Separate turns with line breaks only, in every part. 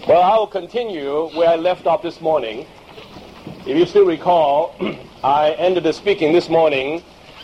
Well, I will continue where I left off this morning. If you still recall, I ended the speaking this morning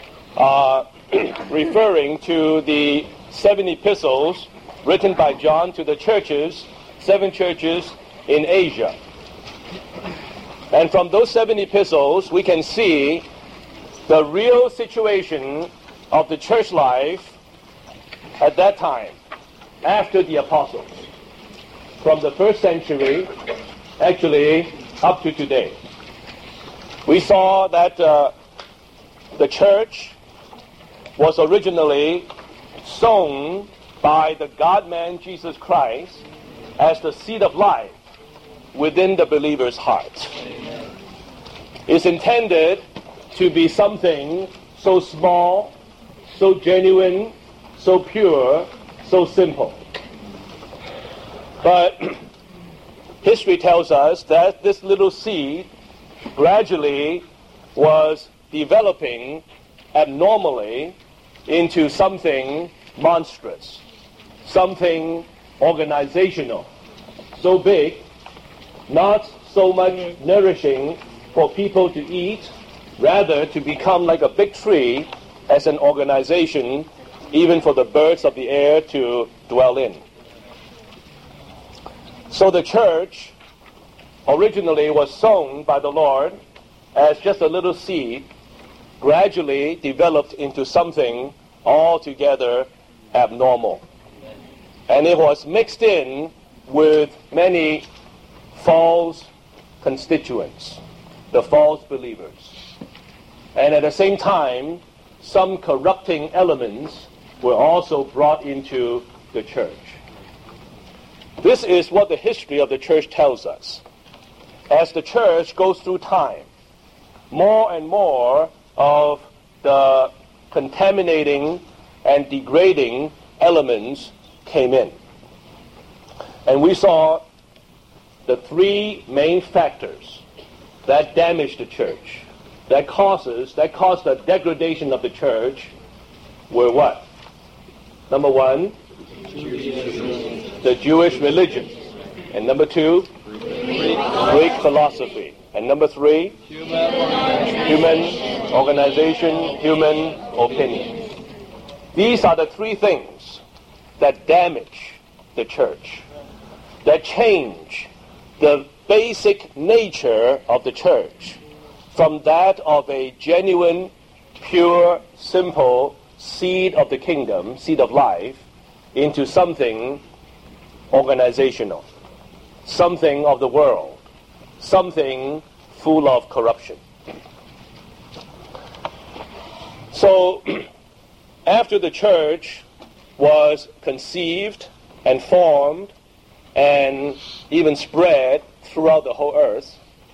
referring to the 7 epistles written by John to the churches, 7 churches in Asia. And from those 7 epistles, we can see the real situation of the church life at that time, after the apostles, from the first century, actually up to today. We saw that the church was originally sown by the God-man Jesus Christ as the seed of life within the believer's heart. It's intended to be something so small, so genuine, so pure, so simple. But history tells us that this little seed gradually was developing abnormally into something monstrous, something organizational, so big, not so much nourishing for people to eat, rather to become like a big tree as an organization, even for the birds of the air to dwell in. So the church originally was sown by the Lord as just a little seed, gradually developed into something altogether abnormal. And it was mixed in with many false constituents, the false believers. And at the same time, some corrupting elements were also brought into the church. This is what the history of the church tells us. As the church goes through time, more and more of the contaminating and degrading elements came in. And we saw the 3 main factors that damaged the church, that caused the degradation of the church, were what? Number 1, the Jewish religion. And number 2, Greek philosophy. And number 3, human organization, human opinion. These are the 3 things that damage the church, that change the basic nature of the church from that of a genuine, pure, simple seed of the kingdom, seed of life, into something organizational, something of the world, something full of corruption. So, after the church was conceived and formed and even spread throughout the whole earth,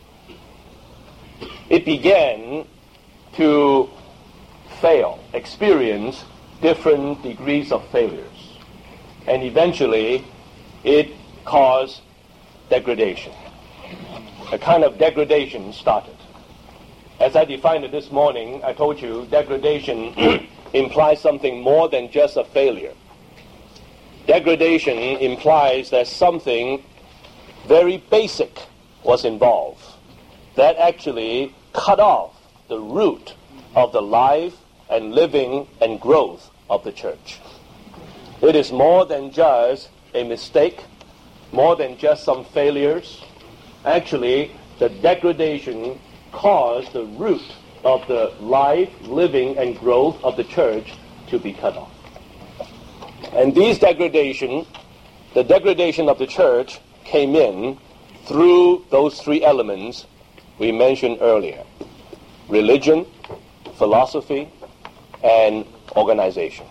it began to fail, experience different degrees of failures. And eventually, it caused degradation. A kind of degradation started. As I defined it this morning, I told you degradation implies something more than just a failure. Degradation implies that something very basic was involved that actually cut off the root of the life and living and growth of the church. It is more than just a mistake, more than just some failures. Actually, the degradation caused the root of the life, living, and growth of the church to be cut off. And the degradation of the church came in through those 3 elements we mentioned earlier: religion, philosophy, and organization.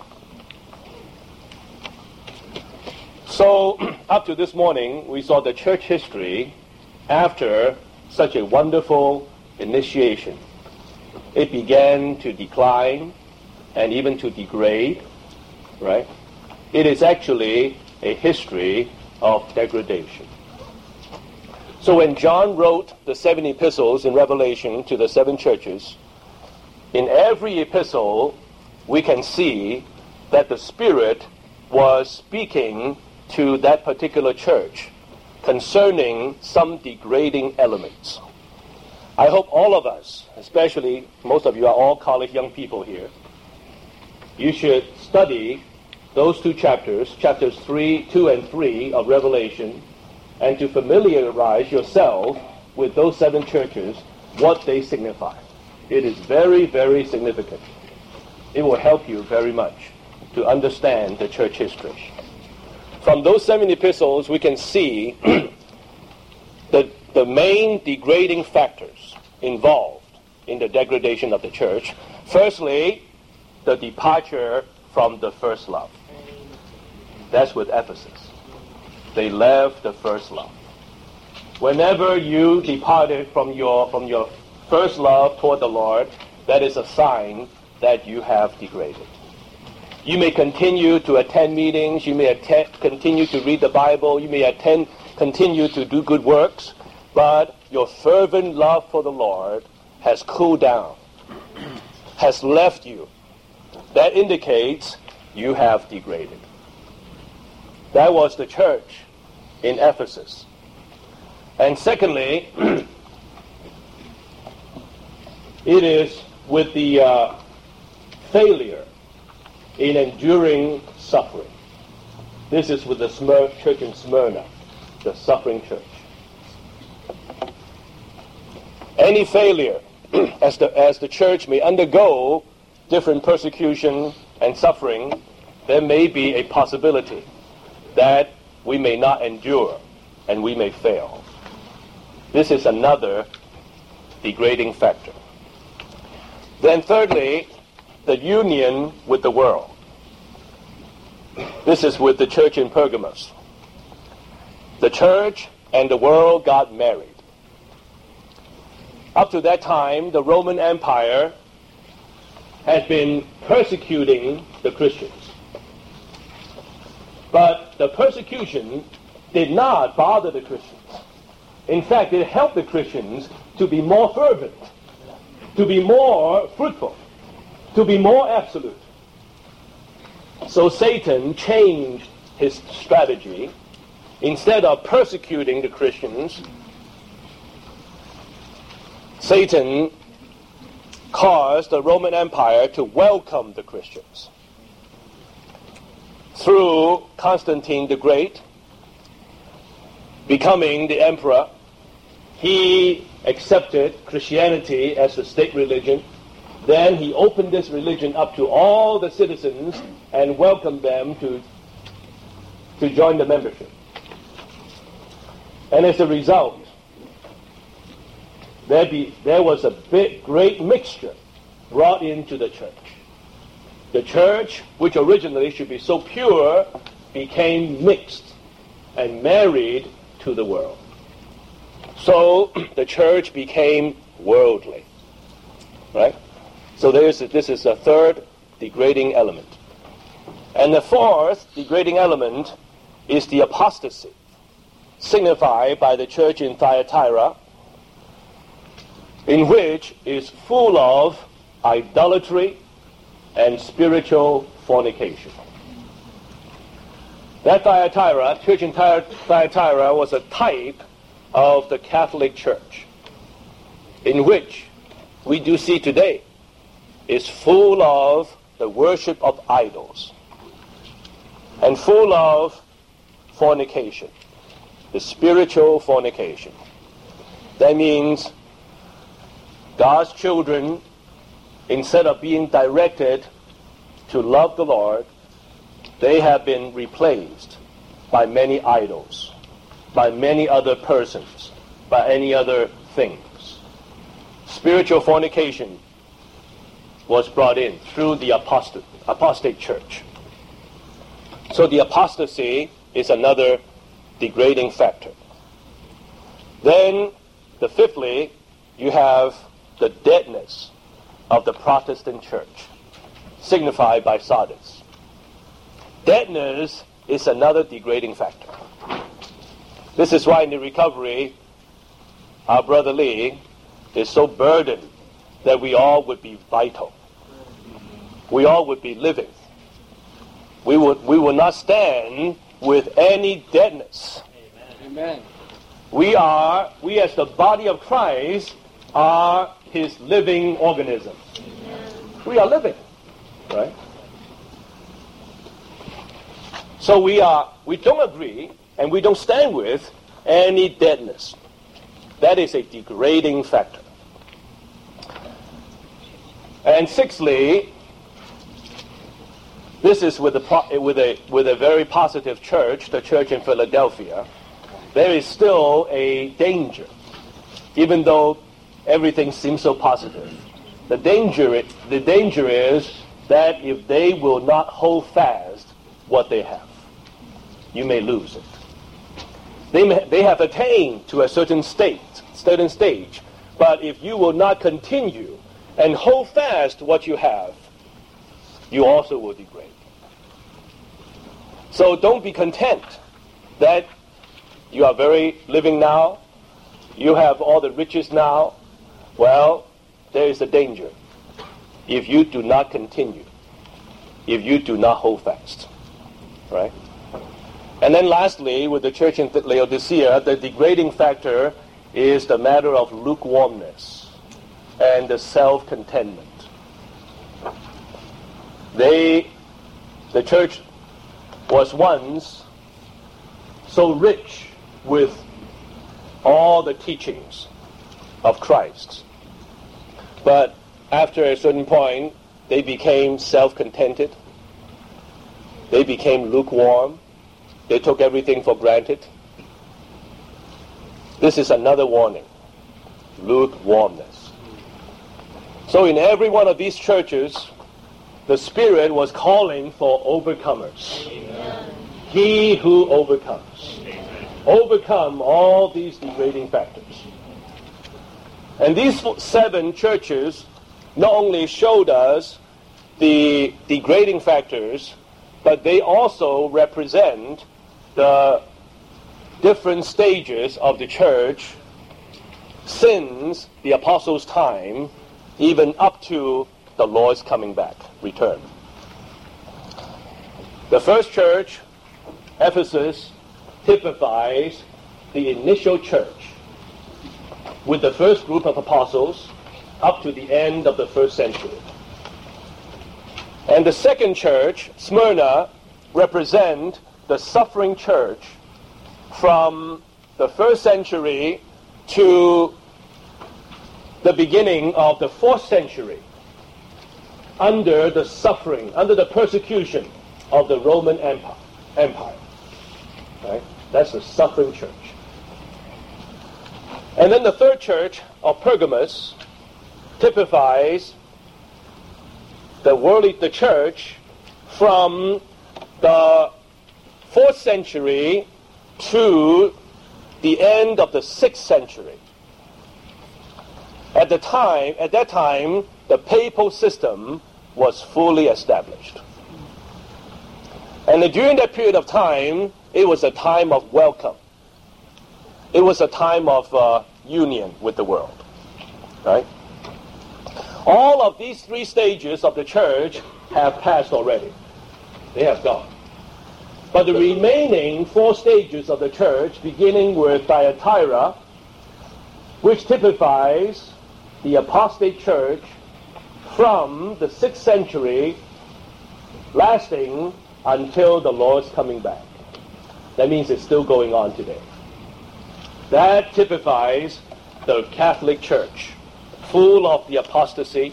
So, up to this morning, we saw the church history after such a wonderful initiation. It began to decline and even to degrade, right? It is actually a history of degradation. So when John wrote the 7 epistles in Revelation to the 7 churches, in every epistle we can see that the Spirit was speaking to that particular church, concerning some degrading elements. I hope all of us, especially most of you are all college young people here, you should study those two chapters, chapters 2 and 3 of Revelation, and to familiarize yourself with those 7 churches, what they signify. It is very, very significant. It will help you very much to understand the church history. From those 7 epistles, we can see the main degrading factors involved in the degradation of the church. Firstly, the departure from the first love. That's with Ephesus. They left the first love. Whenever you departed from your first love toward the Lord, that is a sign that you have degraded. You may continue to attend meetings, you may continue to read the Bible, you may continue to do good works, but your fervent love for the Lord has cooled down, has left you. That indicates you have degraded. That was the church in Ephesus. And secondly, it is with the failure in enduring suffering. This is with the church in Smyrna, the suffering church. Any failure, as the church may undergo different persecution and suffering, there may be a possibility that we may not endure and we may fail. This is another degrading factor. Then thirdly, the union with the world. This is with the church in Pergamos. The church and the world got married. Up to that time, the Roman Empire had been persecuting the Christians. But the persecution did not bother the Christians. In fact, it helped the Christians to be more fervent, to be more fruitful, to be more absolute. So Satan changed his strategy. Instead of persecuting the Christians, Satan caused the Roman Empire to welcome the Christians. Through Constantine the Great becoming the emperor, he accepted Christianity as the state religion. Then he opened this religion up to all the citizens and welcomed them to join the membership. And as a result, there was a great mixture brought into the church. The church, which originally should be so pure, became mixed and married to the world. So the church became worldly. Right? So this is a third degrading element. And the fourth degrading element is the apostasy, signified by the church in Thyatira, in which is full of idolatry and spiritual fornication. That church in Thyatira was a type of the Catholic Church, in which we do see today is full of the worship of idols and full of fornication, the spiritual fornication. That means God's children, instead of being directed to love the Lord, they have been replaced by many idols, by many other persons, by any other things. Spiritual fornication was brought in through the apostate church. So the apostasy is another degrading factor. Then, fifthly, you have the deadness of the Protestant church, signified by Sardis. Deadness is another degrading factor. This is why in the recovery, our brother Lee is so burdened that we all would be vital. We all would be living. We would not stand with any deadness.
Amen.
We as the body of Christ are his living organisms. We are living, right? So we don't agree and we don't stand with any deadness. That is a degrading factor. And sixthly, this is with a very positive church, the church in Philadelphia. There is still a danger, even though everything seems so positive. The danger is that if they will not hold fast what they have, you may lose it. They have attained to a certain stage, but if you will not continue and hold fast what you have, you also will degrade. So don't be content that you are very living now, you have all the riches now. Well, there is a danger if you do not continue, if you do not hold fast, right? And then lastly, with the church in Laodicea, the degrading factor is the matter of lukewarmness and the self-contentment. The church was once so rich with all the teachings of Christ, but after a certain point, they became self-contented. They became lukewarm. They took everything for granted. This is another warning, lukewarmness. So in every one of these churches, the Spirit was calling for overcomers. Amen. He who overcomes. Amen. Overcome all these degrading factors. And these 7 churches not only showed us the degrading factors, but they also represent the different stages of the church since the apostles' time, even up to the Lord's coming back, return. The first church, Ephesus, typifies the initial church with the first group of apostles up to the end of the first century. And the second church, Smyrna, represent the suffering church from the first century to the beginning of the 4th century, under the suffering, under the persecution of the Roman Empire. Right? That's the suffering church. And then the third church, of Pergamos, typifies the church from the 4th century to the end of the 6th century. At that time, the papal system was fully established. And during that period of time, it was a time of welcome. It was a time of union with the world. Right? All of these 3 stages of the church have passed already. They have gone. But the remaining 4 stages of the church, beginning with Thyatira, which typifies the apostate church from the 6th century, lasting until the Lord's coming back. That means it's still going on today. That typifies the Catholic Church, full of the apostasy,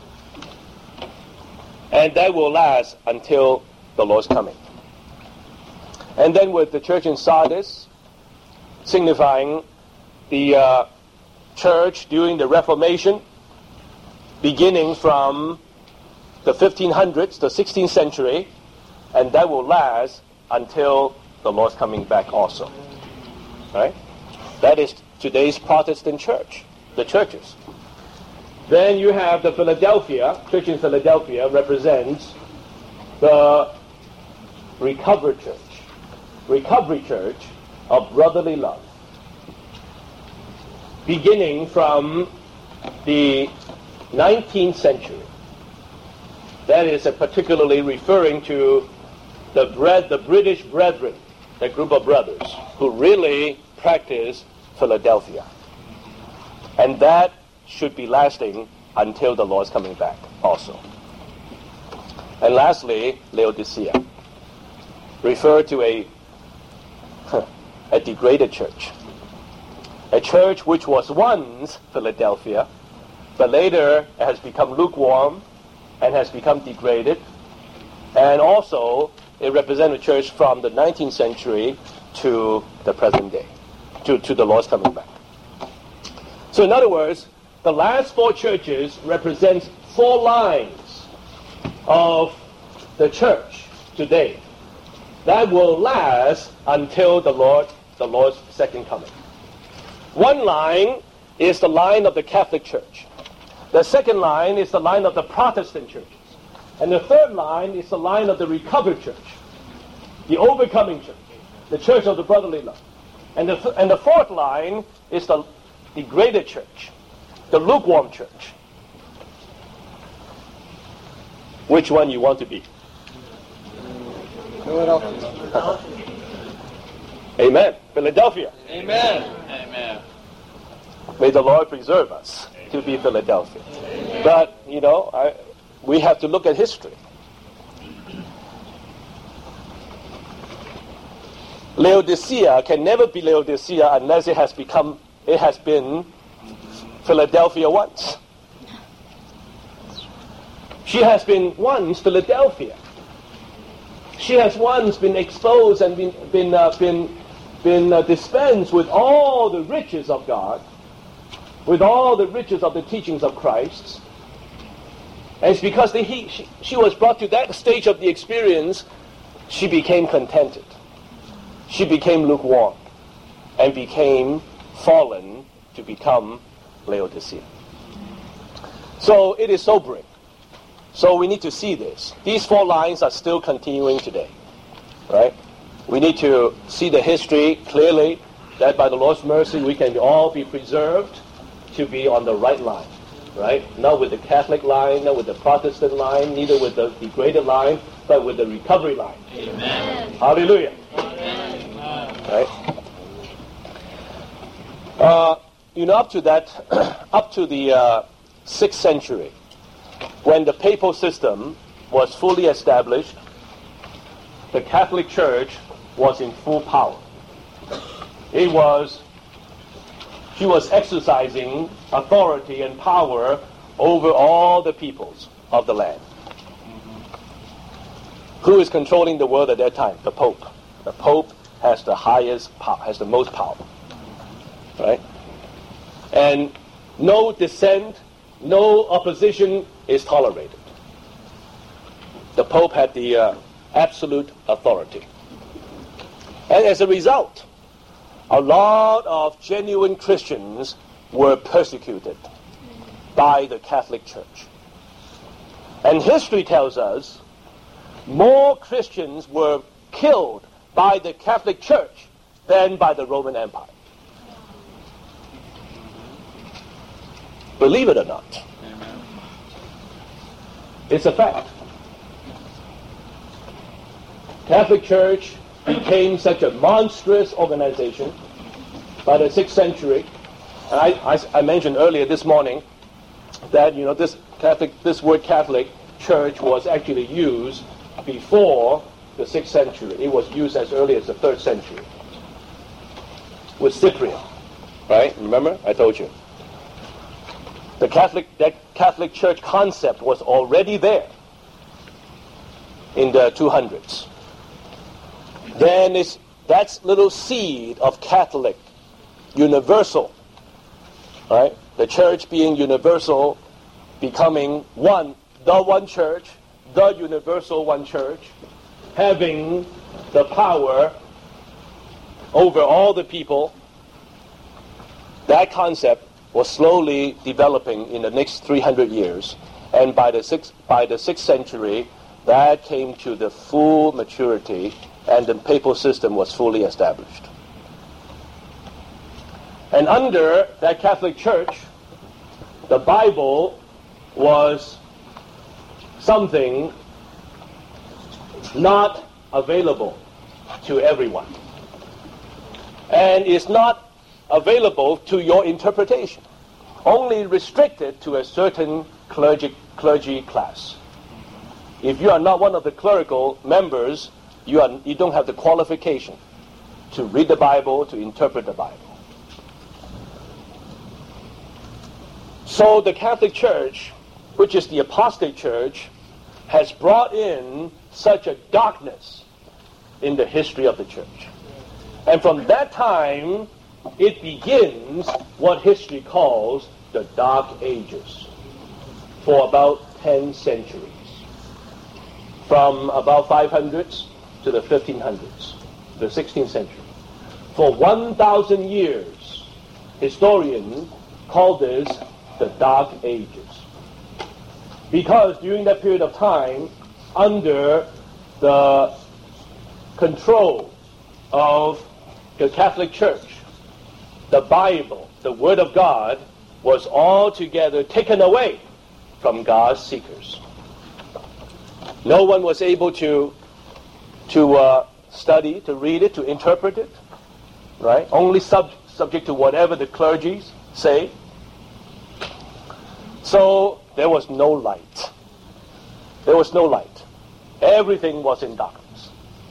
and that will last until the Lord's coming. And then with the church in Sardis, signifying the church during the Reformation, beginning from the 1500s, the 16th century, and that will last until the Lord's coming back also. Right? That is today's Protestant church, the churches. Then you have the church in Philadelphia represents the recovery church of brotherly love, beginning from the 19th century. That is particularly referring to the British Brethren, a group of brothers who really practice Philadelphia. And that should be lasting until the Lord's coming back also. And lastly, Laodicea. Refer to a degraded church. A church which was once Philadelphia, but later has become lukewarm and has become degraded. And also, it represents a church from the 19th century to the present day, to the Lord's coming back. So in other words, the last four churches represent four lines of the church today that will last until the Lord's second coming. One line is the line of the Catholic Church. The second line is the line of the Protestant churches. And the third line is the line of the recovered church, the overcoming church, the church of the brotherly love. And the fourth line is the degraded church, the lukewarm church. Which one you want to be?
Philadelphia.
Amen. Philadelphia.
Amen. Amen.
May the Lord preserve us to be Philadelphia. But, we have to look at history. Laodicea can never be Laodicea unless it has been Philadelphia once. She has been once Philadelphia. She has once been exposed and been dispensed with all the riches of God, with all the riches of the teachings of Christ. And it's because she was brought to that stage of the experience, she became contented. She became lukewarm and became fallen to become Laodicea. So it is sobering. So we need to see this. These four lines are still continuing today, right? We need to see the history clearly, that by the Lord's mercy we can all be preserved to be on the right line, right? Not with the Catholic line, not with the Protestant line, neither with the degraded line, but with the recovery line.
Amen.
Hallelujah.
Amen.
Right? Up to the 6th century, when the papal system was fully established, the Catholic Church was in full power. She was exercising authority and power over all the peoples of the land. Who is controlling the world at that time? The Pope. The Pope has the has the most power. Right? And no dissent, no opposition is tolerated. The Pope had the absolute authority. And as a result, a lot of genuine Christians were persecuted by the Catholic Church. And history tells us more Christians were killed by the Catholic Church than by the Roman Empire. Believe it or not.
Amen.
It's a fact. Catholic Church became such a monstrous organization by the 6th century. And I mentioned earlier this morning that this word Catholic Church was actually used before the 6th century. It was used as early as the 3rd century with Cyprian. Right? Remember? I told you. That Catholic Church concept was already there in the 200s. Then that's little seed of Catholic, universal, right? The church being universal, becoming one, the one church, the universal one church, having the power over all the people. That concept was slowly developing in the next 300 years. And by the 6th century, that came to the full maturity, and the papal system was fully established. And under that Catholic Church, the Bible was something not available to everyone. And it's not available to your interpretation, only restricted to a certain clergy class. If you are not one of the clerical members, you don't have the qualification to read the Bible, to interpret the Bible. So the Catholic Church, which is the apostate church, has brought in such a darkness in the history of the church. And from that time, it begins what history calls the Dark Ages for about 10 centuries. From about 500s to the 1500s, the 16th century. For 1,000 years, historians call this the Dark Ages. Because during that period of time, under the control of the Catholic Church, the Bible, the Word of God, was altogether taken away from God's seekers. No one was able to study, to read it, to interpret it, right? Only subject to whatever the clergy say. So there was no light. There was no light. Everything was in darkness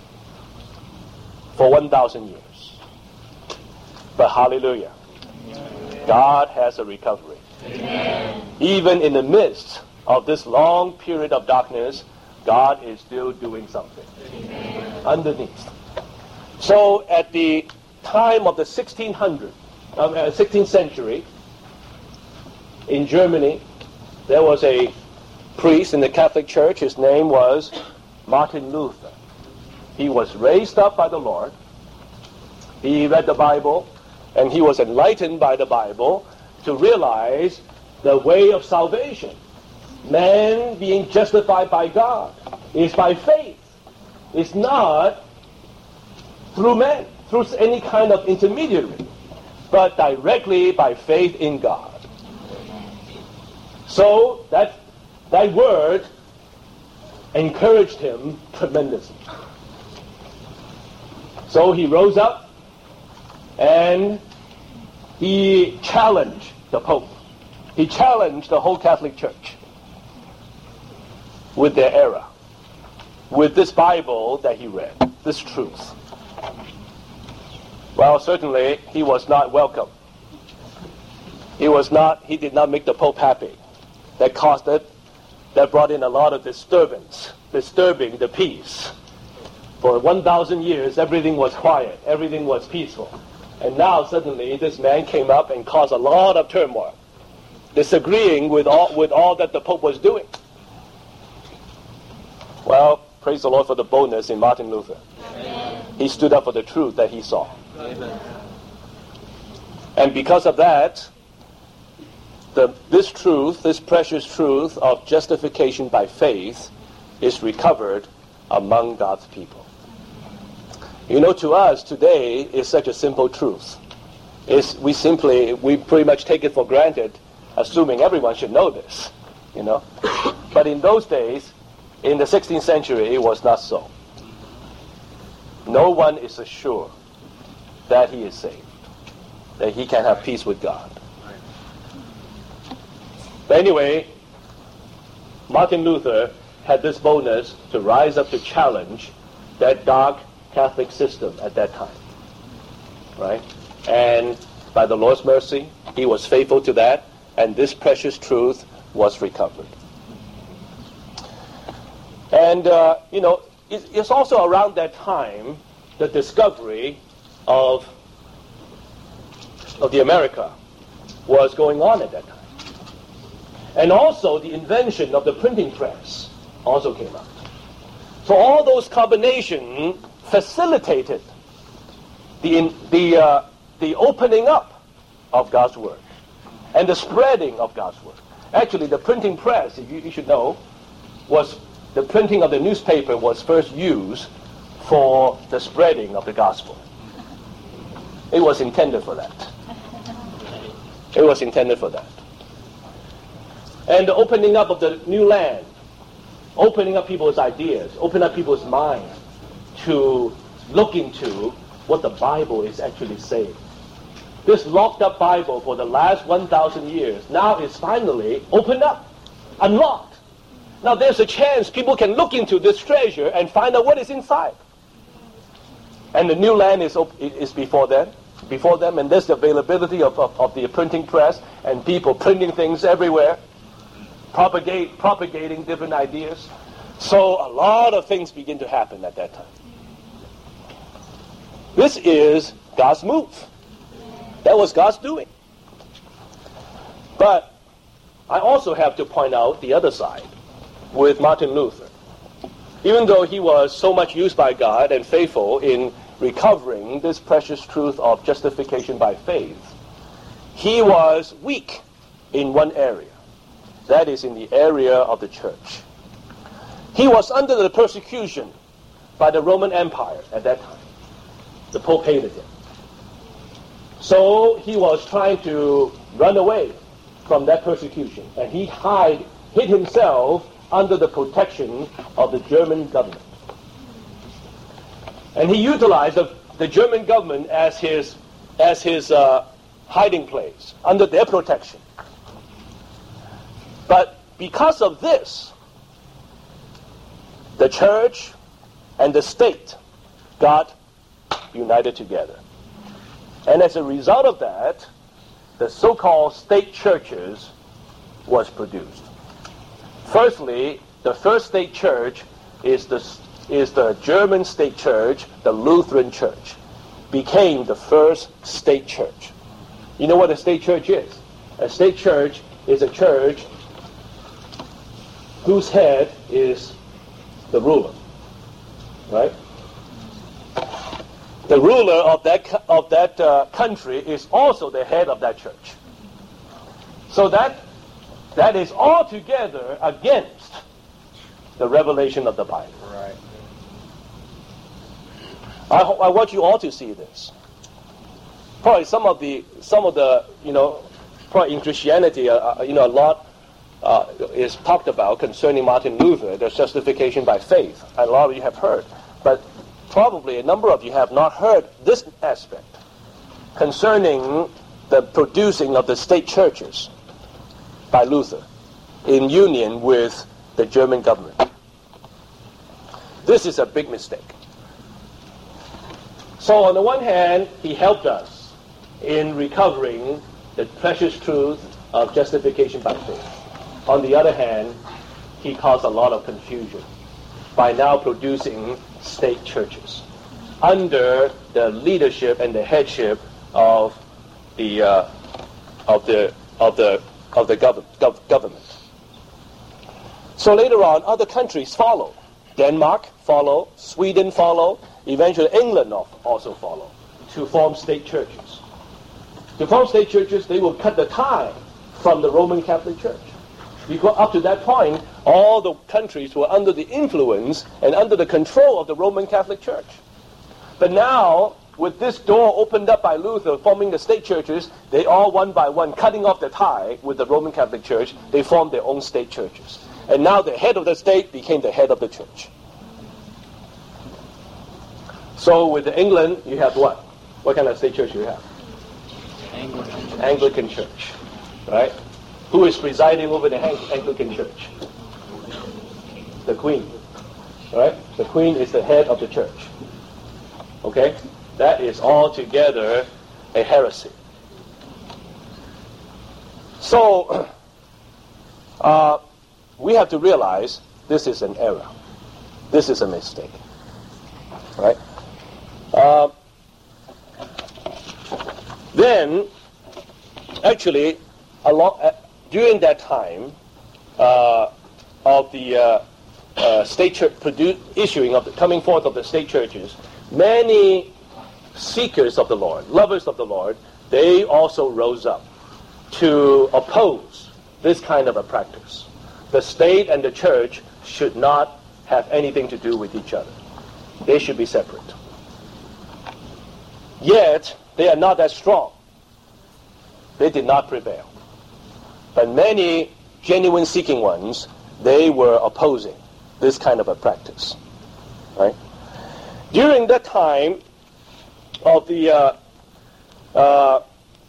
for 1,000 years. But hallelujah, God has a recovery.
Amen.
Even in the midst of this long period of darkness, God is still doing something underneath. So at the time of the 16th century, in Germany, there was a priest in the Catholic Church. His name was Martin Luther. He was raised up by the Lord. He read the Bible, and he was enlightened by the Bible to realize the way of salvation. Man being justified by God is by faith. It's not through man, through any kind of intermediary, but directly by faith in God. So that word encouraged him tremendously. So he rose up and he challenged the Pope. He challenged the whole Catholic Church with their error, with this Bible that he read, this truth. Well, certainly he was not welcome. He did not make the Pope happy. That brought in a lot of disturbing the peace. For 1,000 years, everything was quiet, everything was peaceful. And now suddenly this man came up and caused a lot of turmoil, disagreeing with all that the Pope was doing. Well, praise the Lord for the boldness in Martin Luther.
Amen.
He stood up for the truth that he saw.
Amen.
And because of that, this precious truth of justification by faith is recovered among God's people. You know, to us today is such a simple truth. We pretty much take it for granted, assuming everyone should know this, you know. But in those days, in the 16th century, it was not so. No one is assured that he is saved, that he can have peace with God. But anyway, Martin Luther had this boldness to rise up to challenge that dark Catholic system at that time, right? And by the Lord's mercy, he was faithful to that, and this precious truth was recovered. And, it's also around that time the discovery of the America was going on at that time. And also the invention of the printing press also came out. So all those combinations facilitated the opening up of God's Word and the spreading of God's Word. Actually, the printing press, you should know, was the printing of the newspaper was first used for the spreading of the gospel. It was intended for that. It was intended for that. And the opening up of the new land, opening up people's ideas, opening up people's minds to look into what the Bible is actually saying. This locked up Bible for the last 1,000 years now is finally opened up, unlocked. Now there's a chance people can look into this treasure and find out what is inside. And the new land is before them, and there's the availability of the printing press and people printing things everywhere, propagating different ideas. So a lot of things begin to happen at that time. This is God's move. That was God's doing. But I also have to point out the other side with Martin Luther. Even though he was so much used by God and faithful in recovering this precious truth of justification by faith, he was weak in one area. That is in the area of the church. He was under the persecution by the Roman Empire at that time. The Pope hated him. So he was trying to run away from that persecution, and he hid himself under the protection of the German government. And he utilized the German government as his hiding place, under their protection. But because of this, the church and the state got united together. And as a result of that, the so-called state churches was produced. Firstly, the first state church is the German state church, the Lutheran Church, became the first state church. You know what a state church is? A state church is a church whose head is the ruler, right? The ruler of that country is also the head of that church. So that is altogether against the revelation of the Bible.
Right.
I want you all to see this. Probably some of the probably in Christianity, a lot is talked about concerning Martin Luther, the justification by faith. A lot of you have heard, but probably a number of you have not heard this aspect concerning the producing of the state churches by Luther in union with the German government. This is a big mistake. So on the one hand, he helped us in recovering the precious truth of justification by faith. On the other hand, he caused a lot of confusion by now producing state churches under the leadership and the headship of the government. So later on, other countries follow. Denmark follow, Sweden follow, eventually England also follow to form state churches. To form state churches, they will cut the tie from the Roman Catholic Church. Because up to that point, all the countries were under the influence and under the control of the Roman Catholic Church. But now, with this door opened up by Luther, forming the state churches, they all one by one, cutting off the tie with the Roman Catholic Church, they formed their own state churches. And now the head of the state became the head of the church. So with England, you have what? What kind of state church you have? Anglican Church, right? Who is presiding over the Anglican Church? The Queen, right? The Queen is the head of the church. Okay? That is altogether a heresy. So, we have to realize this is an error. This is a mistake. Right? Then, actually, during that time of the state church issuing of the coming forth of the state churches, many seekers of the Lord, lovers of the Lord, they also rose up to oppose this kind of a practice. The state and the church should not have anything to do with each other. They should be separate. Yet, they are not that strong. They did not prevail. But many genuine seeking ones, they were opposing this kind of a practice. Right? During that time of the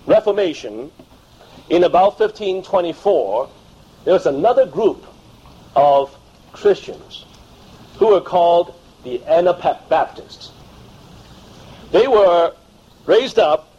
Reformation, in about 1524, there was another group of Christians who were called the Anabaptists. They were raised up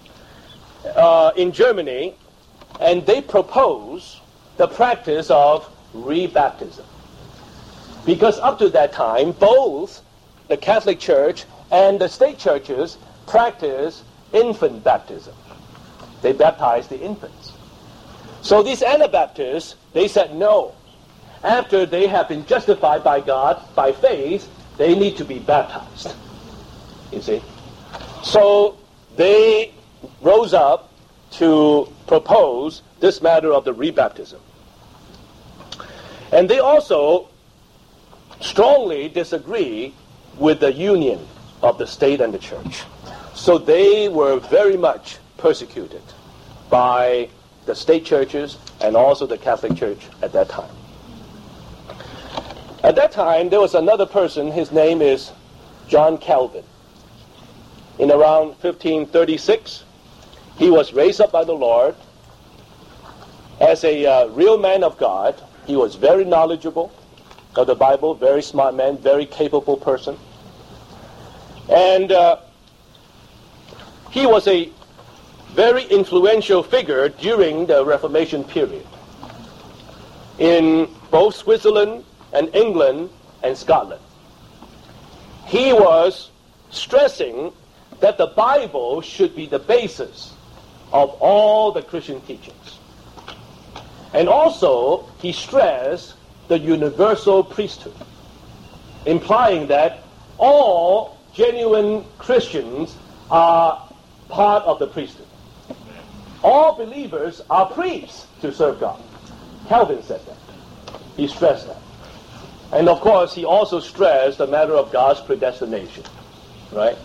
in Germany, and they proposed the practice of rebaptism. Because up to that time, both the Catholic Church and the state churches practiced infant baptism. They baptized the infants. So these Anabaptists, they said no. After they have been justified by God by faith, they need to be baptized. You see? So they rose up to propose this matter of the rebaptism. And they also strongly disagree with the union of the state and the church. So they were very much persecuted by the state churches and also the Catholic Church at that time. At that time, there was another person, his name is John Calvin. In around 1536, he was raised up by the Lord as a real man of God. He was very knowledgeable of the Bible, very smart man, very capable person. And he was a very influential figure during the Reformation period in both Switzerland and England and Scotland. He was stressing that the Bible should be the basis of all the Christian teachings. And also, he stressed the universal priesthood, implying that all genuine Christians are part of the priesthood. All believers are priests to serve God. Calvin said that. He stressed that. And of course, he also stressed the matter of God's predestination. Right?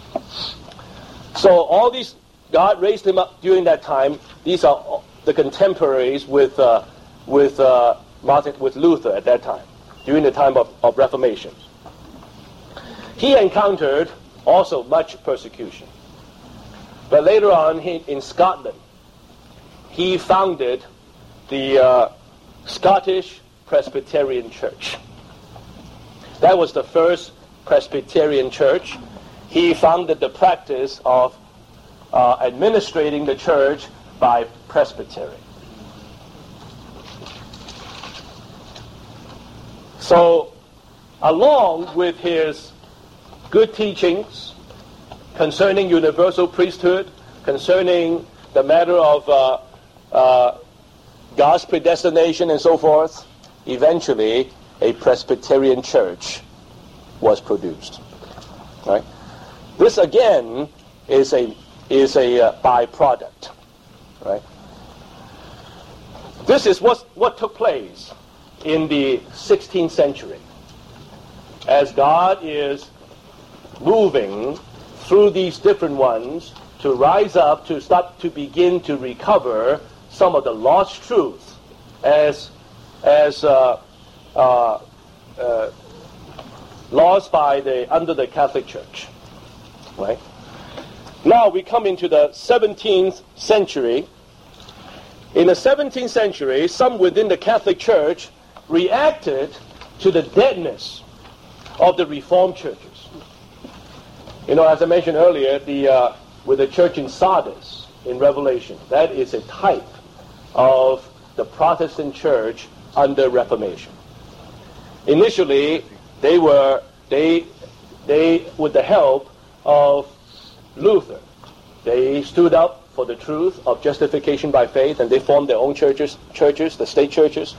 So all these, God raised him up during that time. These are the contemporaries with Luther at that time, during the time of Reformation. He encountered also much persecution. But later on, in Scotland, he founded the Scottish Presbyterian Church. That was the first Presbyterian church. He founded the practice of administrating the church by presbytery. So, along with his good teachings concerning universal priesthood, concerning the matter of God's predestination and so forth, eventually a Presbyterian church was produced. Right? This again is a byproduct. Right? This is what took place in the 16th century, as God is moving through these different ones to rise up, to start to begin to recover some of the lost truths as lost under the Catholic Church. Right? Now we come into the 17th century. In the 17th century, some within the Catholic Church reacted to the deadness of the Reformed churches. You know, as I mentioned earlier, with the church in Sardis in Revelation, that is a type of the Protestant church under Reformation. Initially, they with the help of Luther, they stood up for the truth of justification by faith, and they formed their own churches, the state churches.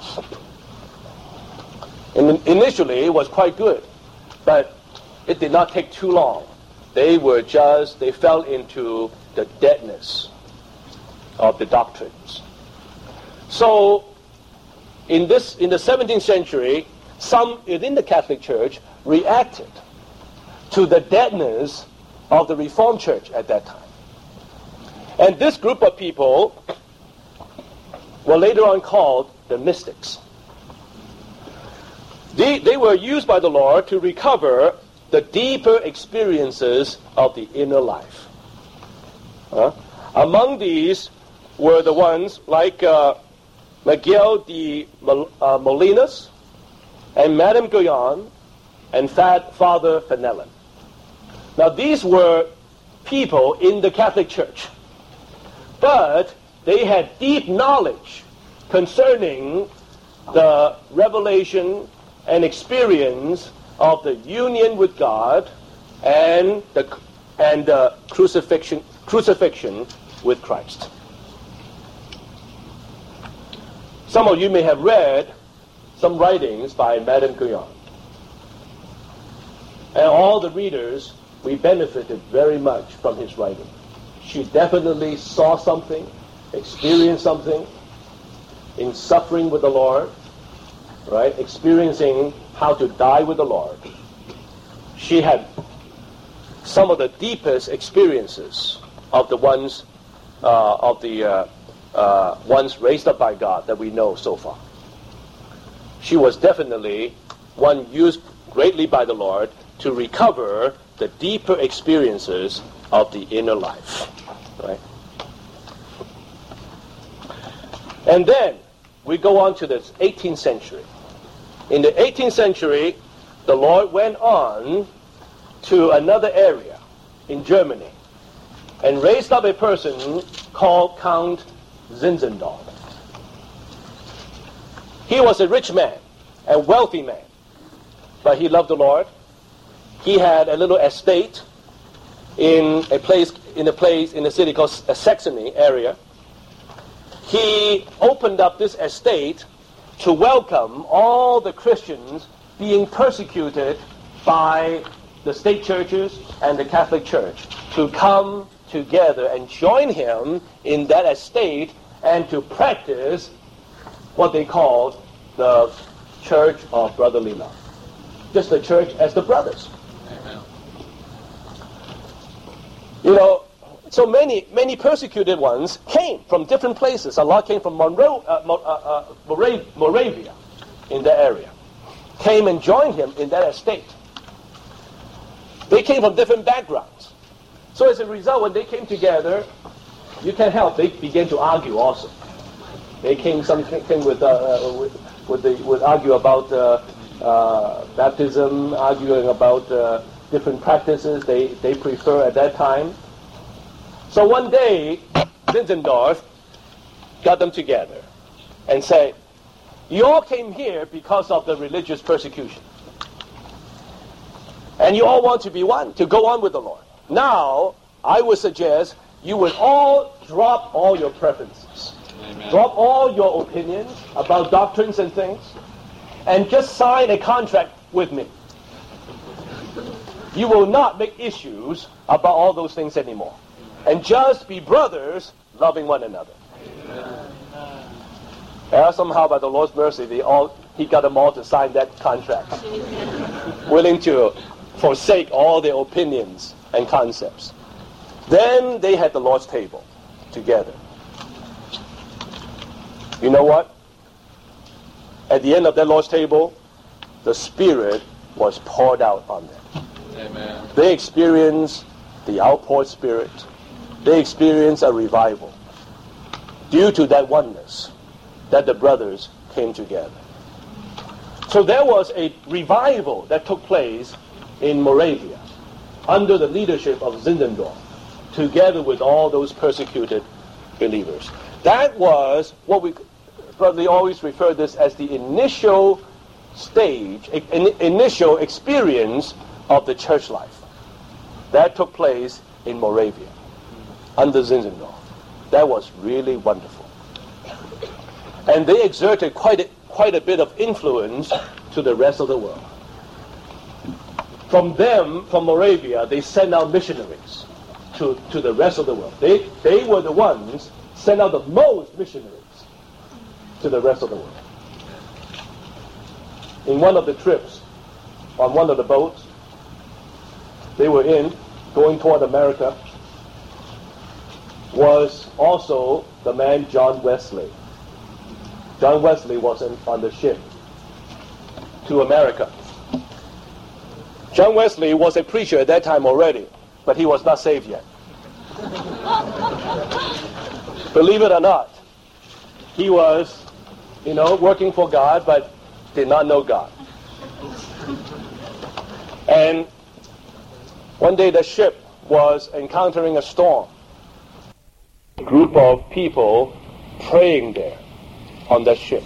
And initially, it was quite good, but it did not take too long. They fell into the deadness of the doctrines. So, in the 17th century, some within the Catholic Church reacted to the deadness of the Reformed Church at that time. And this group of people were later on called the mystics. They were used by the Lord to recover the deeper experiences of the inner life. Among these were the ones like Miguel de Molinas and Madame Guyon and Father Fenelon. Now these were people in the Catholic Church, but they had deep knowledge concerning the revelation and experience of the union with God and the crucifixion with Christ. Some of you may have read some writings by Madame Guyon. And all the readers, we benefited very much from his writing. She definitely saw something, experienced something in suffering with the Lord, right? Experiencing how to die with the Lord. She had some of the deepest experiences of the ones ones raised up by God that we know so far. She was definitely one used greatly by the Lord to recover the deeper experiences of the inner life, right? And then we go on to the 18th century. In the 18th century, the Lord went on to another area in Germany and raised up a person called Count Zinzendorf. He was a rich man, a wealthy man, but he loved the Lord. He had a little estate in a city called Saxony area. He opened up this estate to welcome all the Christians being persecuted by the state churches and the Catholic Church to come together and join him in that estate and to practice what they called the Church of Brotherly Love. Just the church as the brothers.
Amen.
You know, so many persecuted ones came from different places. A lot came from Moravia in that area. Came and joined him in that estate. They came from different backgrounds. So as a result, when they came together, you can't help, they began to argue also. They came with argue about baptism, arguing about different practices they prefer at that time. So one day, Zinzendorf got them together and said, you all came here because of the religious persecution. And you all want to be one, to go on with the Lord. Now, I would suggest you would all drop all your preferences.
Amen.
Drop all your opinions about doctrines and things, and just sign a contract with me. You will not make issues about all those things anymore. And just be brothers loving one another. Somehow, by the Lord's mercy, he got them all to sign that contract. Willing to forsake all their opinions and concepts. Then they had the Lord's table together. You know what? At the end of that Lord's table, the Spirit was poured out on them.
Amen.
They experienced the outpoured Spirit. They experienced a revival due to that oneness that the brothers came together. So there was a revival that took place in Moravia under the leadership of Zinzendorf, together with all those persecuted believers. That was what we probably always refer this as the initial stage, initial experience of the church life. That took place in Moravia under Zinzendorf. That was really wonderful. And they exerted quite a bit of influence to the rest of the world. From Moravia, they sent out missionaries to the rest of the world. They were the ones sent out the most missionaries to the rest of the world. In one of the trips, on one of the boats, they were going toward America, was also the man John Wesley. John Wesley was on the ship to America. John Wesley was a preacher at that time already, but he was not saved yet. Believe it or not, he was, working for God, but did not know God. And one day the ship was encountering a storm. A group of people praying there on that ship.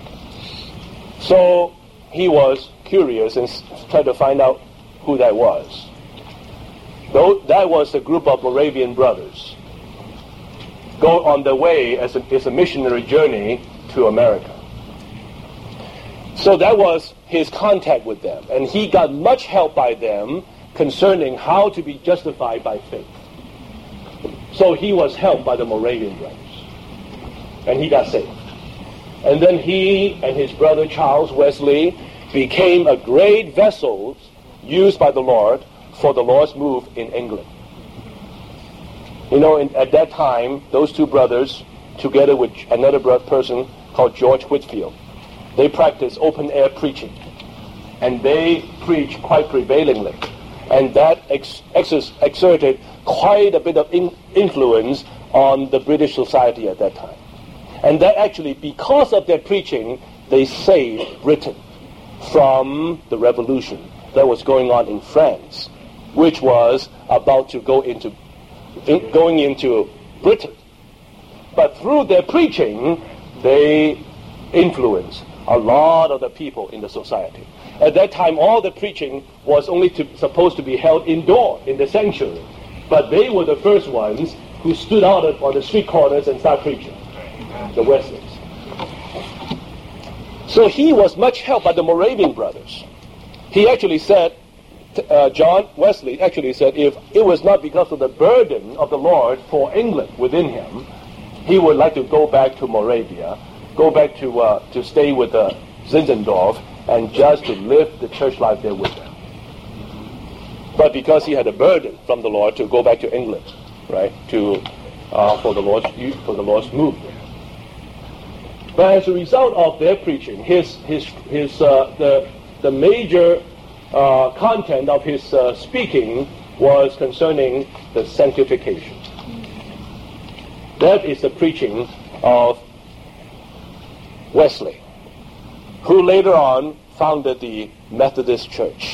So he was curious and tried to find out who that was. Though that was a group of Moravian brothers go on their way as a missionary journey to America. So that was his contact with them, and he got much help by them concerning how to be justified by faith. So he was helped by the Moravian brothers, and he got saved. And then he and his brother Charles Wesley became a great vessel used by the Lord for the Lord's move in England. At that time, those two brothers, together with another person called George Whitfield, they practiced open-air preaching. And they preached quite prevailingly. And that exerted quite a bit of influence on the British society at that time. And that actually, because of their preaching, they saved Britain from the revolution that was going on in France, which was about to going into Britain. But through their preaching, they influenced a lot of the people in the society. At that time, all the preaching was only supposed to be held indoor in the sanctuary. But they were the first ones who stood out on the street corners and started preaching, the Wesleys. So he was much helped by the Moravian brothers. He actually said, John Wesley actually said, if it was not because of the burden of the Lord for England within him, he would like to go back to Moravia, go back to stay with Zinzendorf, and just to live the church life there with them. But because he had a burden from the Lord to go back to England, right, for the Lord's move there. But as a result of their preaching, the major content of his speaking was concerning the sanctification. That is the preaching of Wesley, who later on founded the Methodist Church.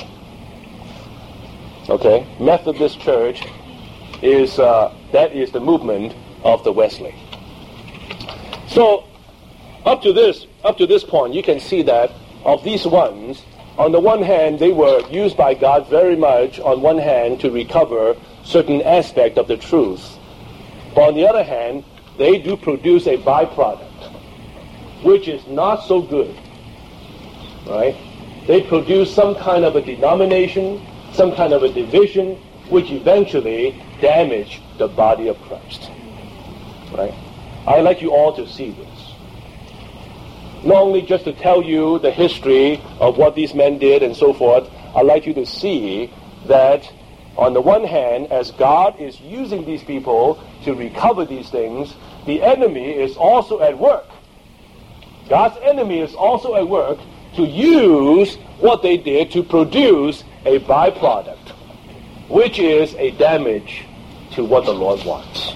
Okay, Methodist Church is the movement of the Wesley. So up to this point, you can see that of these ones, on the one hand, they were used by God very much, on one hand, to recover certain aspect of the truth. But on the other hand, they do produce a byproduct, which is not so good, right? They produce some kind of a denomination, some kind of a division, which eventually damage the body of Christ, right? I'd like you all to see this. Not only just to tell you the history of what these men did and so forth, I'd like you to see that on the one hand, as God is using these people to recover these things, the enemy is also at work. God's enemy is also at work to use what they did to produce a byproduct, which is a damage to what the Lord wants.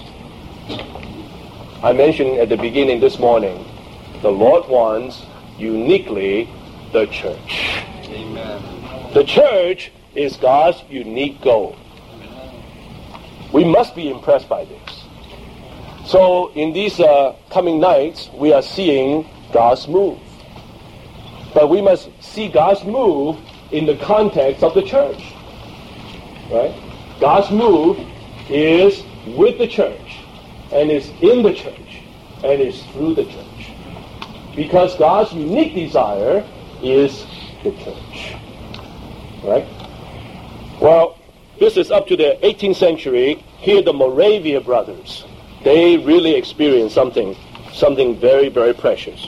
I mentioned at the beginning this morning, the Lord wants uniquely the church.
Amen.
The church is God's unique goal. We must be impressed by this. So in these coming nights, we are seeing God's move. But we must see God's move in the context of the church. Right? God's move is with the church, and is in the church, and is through the church. Because God's unique desire is the church. Right? Well, this is up to the 18th century. Here the Moravia brothers, they really experienced something very, very precious.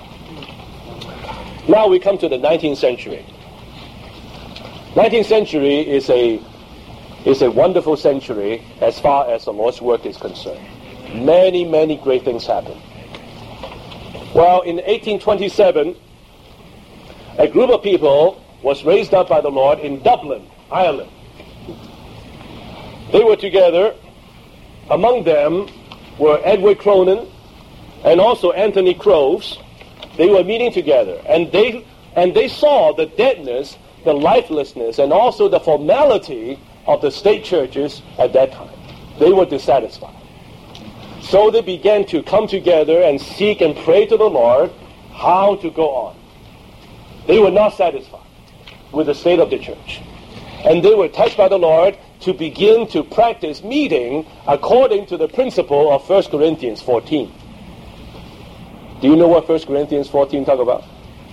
Now we come to the 19th century. 19th century is a wonderful century as far as the Lord's work is concerned. Many, many great things happened. Well, in 1827, a group of people was raised up by the Lord in Dublin, Ireland. They were together. Among them were Edward Cronin and also Anthony Groves. They were meeting together, and they saw the deadness, the lifelessness, and also the formality of the state churches at that time. They were dissatisfied. So they began to come together and seek and pray to the Lord how to go on. They were not satisfied with the state of the church. And they were touched by the Lord to begin to practice meeting according to the principle of 1 Corinthians 14. Do you know what 1 Corinthians 14 talk about?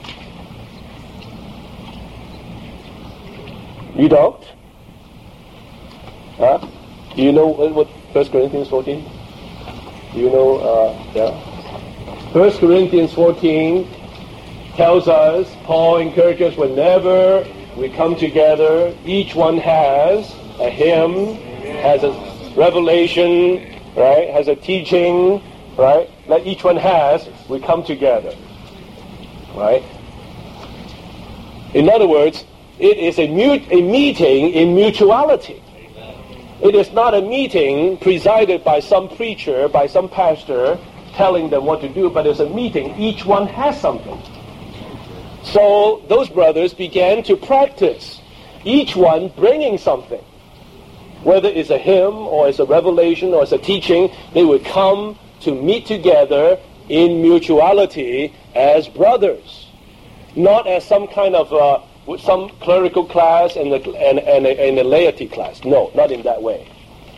You don't? Huh? Do you know what 1 Corinthians 14? Do you know? Yeah. 1 Corinthians 14 tells us, Paul encourages whenever we come together, each one has a hymn, has a revelation, right? Has a teaching, right? That each one has, we come together, right? In other words, it is a meeting in mutuality. It is not a meeting presided by some preacher, by some pastor, telling them what to do, but it's a meeting. Each one has something. So those brothers began to practice, each one bringing something. Whether it's a hymn, or it's a revelation, or it's a teaching, they would come to meet together in mutuality as brothers. Not as some kind of some clerical class and a laity class. No, not in that way.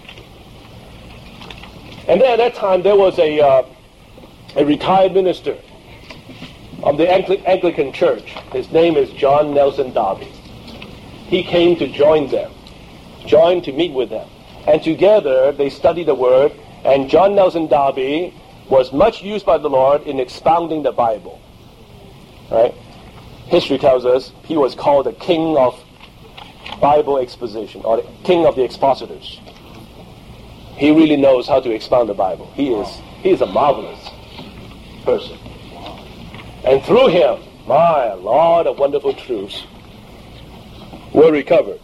And then at that time there was a retired minister of the Anglican Church. His name is John Nelson Darby. He came to join to meet with them. And together they studied the Word, and John Nelson Darby was much used by the Lord in expounding the Bible. Right? History tells us he was called the king of Bible exposition, or the king of the expositors. He really knows how to expound the Bible. He is a marvelous person. And through him, a lot of wonderful truths were recovered.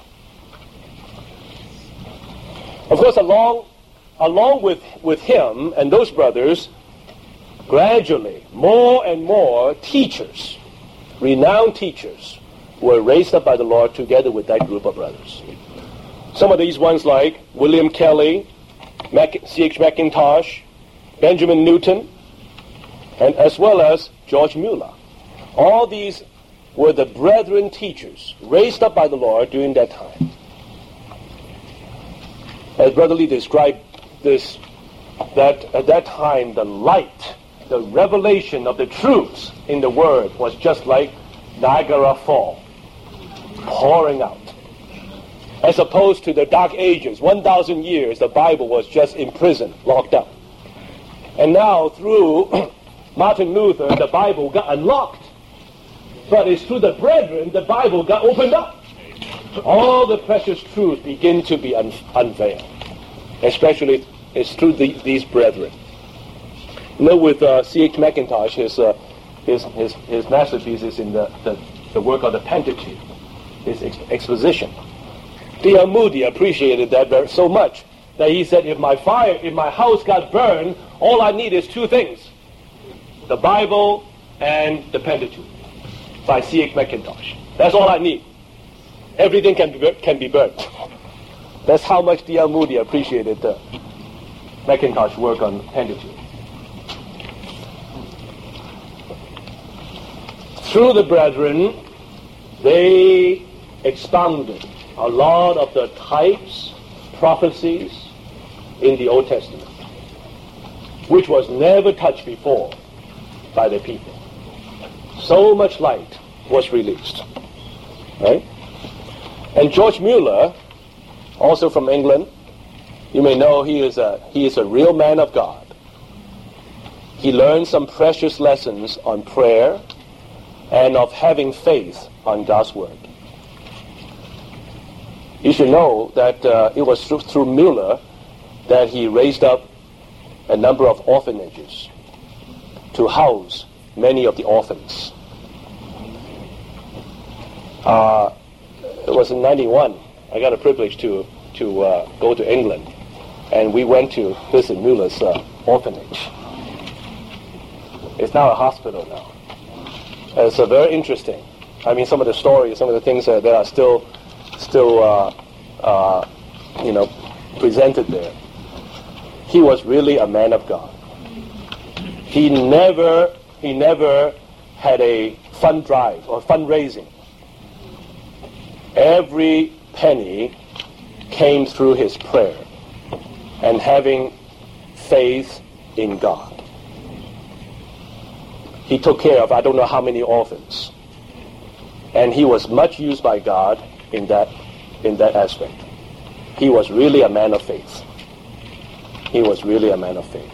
Of course, along with him and those brothers, gradually, more and more teachers, renowned teachers, were raised up by the Lord together with that group of brothers. Some of these ones like William Kelly, C.H. Mackintosh, Benjamin Newton, and as well as George Mueller. All these were the brethren teachers raised up by the Lord during that time. As Brother Lee described this, that at that time the light, the revelation of the truths in the Word was just like Niagara Falls, pouring out. As opposed to the Dark Ages, 1,000 years, the Bible was just imprisoned, locked up. And now through Martin Luther, the Bible got unlocked. But it's through the brethren, the Bible got opened up. All the precious truths begin to be unveiled. Especially it's through these brethren. You know, with C.H. Mackintosh, his masterpiece is in the work of the Pentateuch, his exposition. D.L. Moody appreciated that so much that he said, if my house got burned, all I need is two things: the Bible and the Pentateuch, by C.H. Mackintosh. That's all I need. Everything can be burnt. That's how much D.L. Moody appreciated Mackintosh's work on Pentateuch. Through the brethren, they expounded a lot of the types, prophecies in the Old Testament, which was never touched before by the people. So much light was released. Right? And George Mueller, also from England, you may know he is a real man of God. He learned some precious lessons on prayer and of having faith on God's Word. You should know that it was through Mueller that he raised up a number of orphanages to house many of the orphans. It was in 91. I got a privilege to go to England and we went to visit Mueller's orphanage. It's now a hospital now. It's very interesting. I mean, some of the stories, some of the things that are still presented there. He was really a man of God. He never had a fund drive or fundraising. Every penny came through his prayer and having faith in God. He took care of I don't know how many orphans. And he was much used by God in that aspect. He was really a man of faith. He was really a man of faith.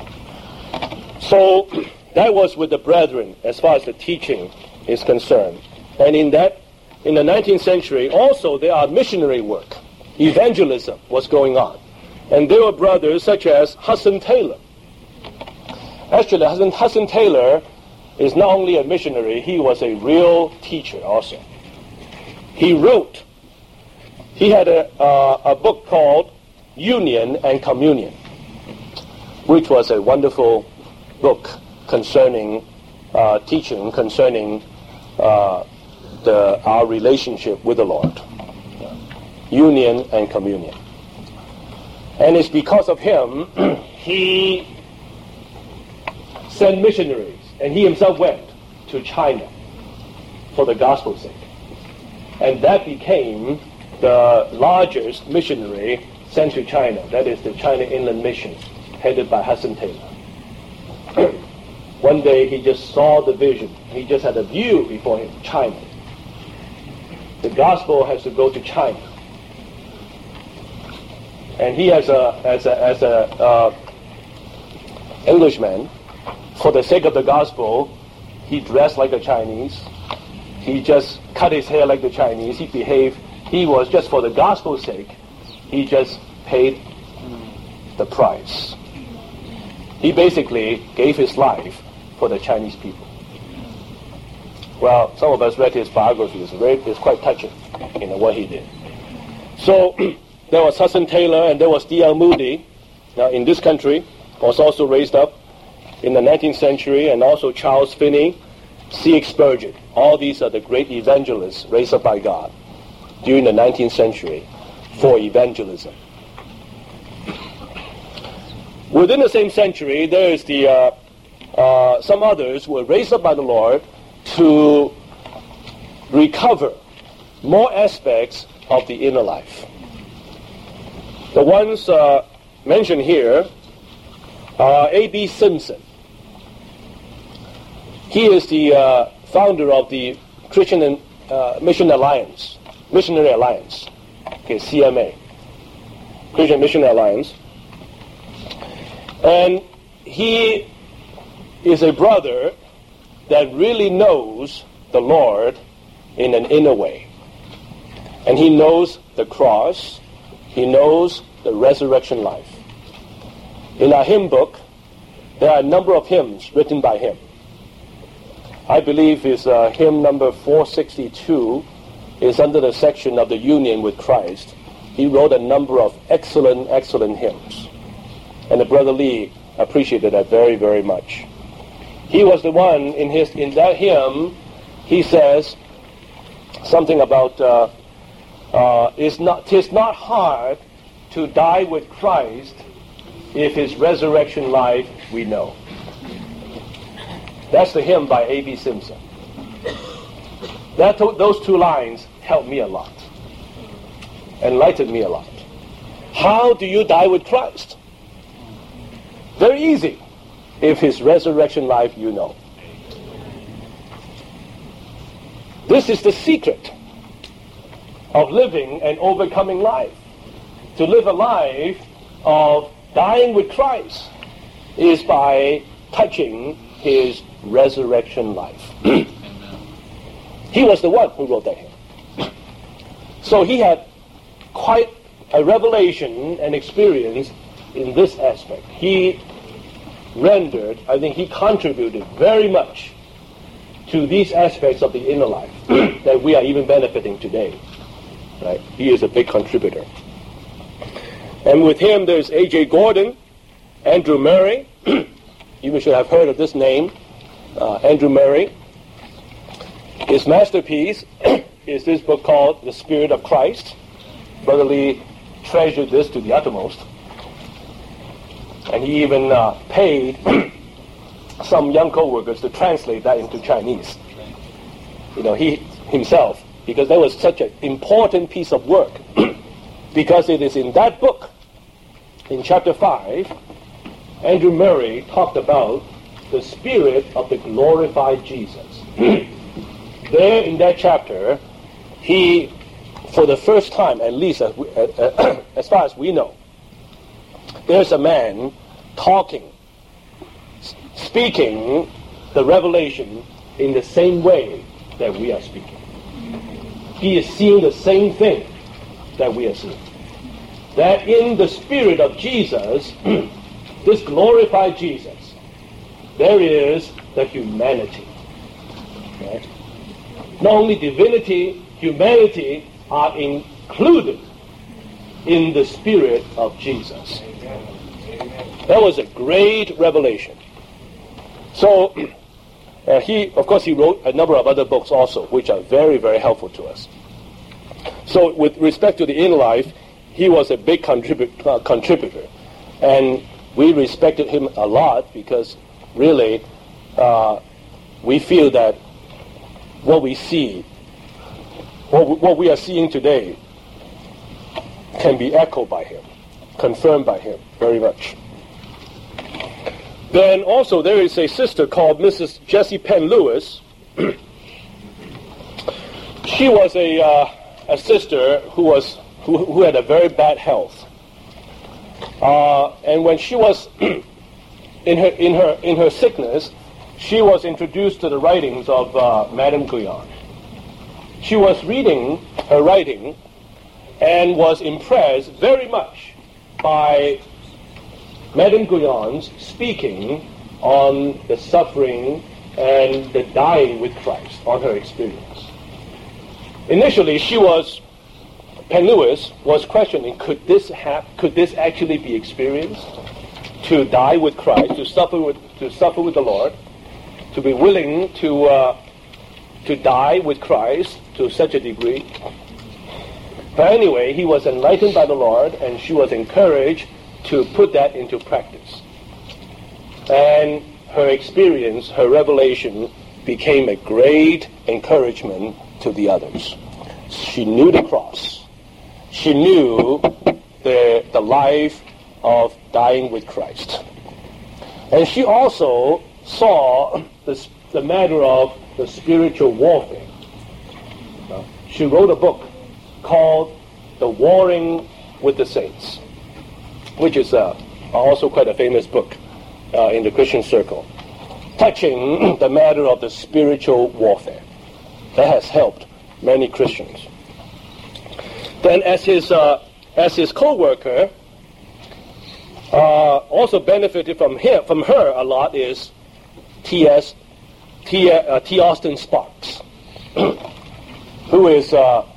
So that was with the brethren as far as the teaching is concerned. And in the 19th century also there are missionary work. Evangelism was going on. And there were brothers such as Hudson Taylor. Actually, Hudson Taylor is not only a missionary, he was a real teacher also. He had a book called Union and Communion, which was a wonderful book concerning teaching concerning our relationship with the Lord. Union and communion. And it's because of him he sent missionaries, and he himself went to China for the gospel's sake. And that became the largest missionary sent to China. That is the China Inland Mission, headed by Hudson Taylor. One day he just saw the vision. He just had a view before him, China. The gospel has to go to China. And he as a Englishman, for the sake of the gospel, he dressed like a Chinese. He just cut his hair like the Chinese. He behaved. He was just for the gospel's sake. He just paid the price. He basically gave his life for the Chinese people. Well, some of us read his biography. It's quite touching, what he did. So there was Hudson Taylor and there was D.L. Moody. Now in this country, was also raised up in the 19th century, and also Charles Finney, C.H. Spurgeon. All these are the great evangelists raised up by God during the 19th century for evangelism. Within the same century, there is some others were raised up by the Lord to recover more aspects of the inner life. The ones mentioned here are A.B. Simpson. He is the founder of the Christian and Missionary Alliance, CMA, Christian Missionary Alliance. And he is a brother that really knows the Lord in an inner way. And he knows the cross. He knows the resurrection life. In our hymn book, there are a number of hymns written by him. I believe his hymn number 462 is under the section of the union with Christ. He wrote a number of excellent hymns. And the Brother Lee appreciated that very, very much. He was the one in that hymn, he says something about "'Tis not hard to die with Christ if his resurrection life we know." That's the hymn by A.B. Simpson. Those two lines helped me a lot, enlightened me a lot. How do you die with Christ? Very easy. If his resurrection life you know. This is the secret of living an overcoming life. To live a life of dying with Christ is by touching his resurrection life. He was the one who wrote that hymn. So he had quite a revelation and experience in this aspect. He contributed very much to these aspects of the inner life that we are even benefiting today. Right? He is a big contributor. And with him there's A.J. Gordon, Andrew Murray. You should have heard of this name, Andrew Murray. His masterpiece is this book called The Spirit of Christ. Brother Lee treasured this to the uttermost. And he even paid some young co-workers to translate that into Chinese. He himself, because that was such an important piece of work. Because it is in that book, in chapter 5, Andrew Murray talked about the spirit of the glorified Jesus. There in that chapter, he, for the first time, at least as far as we know, there's a man talking, speaking the revelation in the same way that we are speaking. He is seeing the same thing that we are seeing. That in the spirit of Jesus, this glorified Jesus, there is the humanity. Right? Not only divinity, humanity are included in the spirit of Jesus. That was a great revelation. So, he wrote a number of other books also, which are very, very helpful to us. So, with respect to the inner life, he was a big contributor. And we respected him a lot because really we feel that what we see, what we are seeing today can be echoed by him, confirmed by him very much. Then also there is a sister called Mrs. Jessie Penn Lewis. She was a sister who had a very bad health, and when she was in her sickness, she was introduced to the writings of Madame Guyon. She was reading her writing and was impressed very much by Madame Guyon's speaking on the suffering and the dying with Christ, on her experience. Initially, Penn Lewis was questioning, could this actually be experienced? To die with Christ, to suffer with the Lord, to be willing to die with Christ to such a degree. But anyway, he was enlightened by the Lord, and she was encouraged to put that into practice. And her experience, her revelation, became a great encouragement to the others. She knew the cross. She knew the life of dying with Christ. And she also saw the matter of the spiritual warfare. She wrote a book called The Warring with the Saints, which is also quite a famous book in the Christian circle, touching the matter of the spiritual warfare. That has helped many Christians. Then as his co-worker, also benefited from her a lot is T. Austin Sparks, who is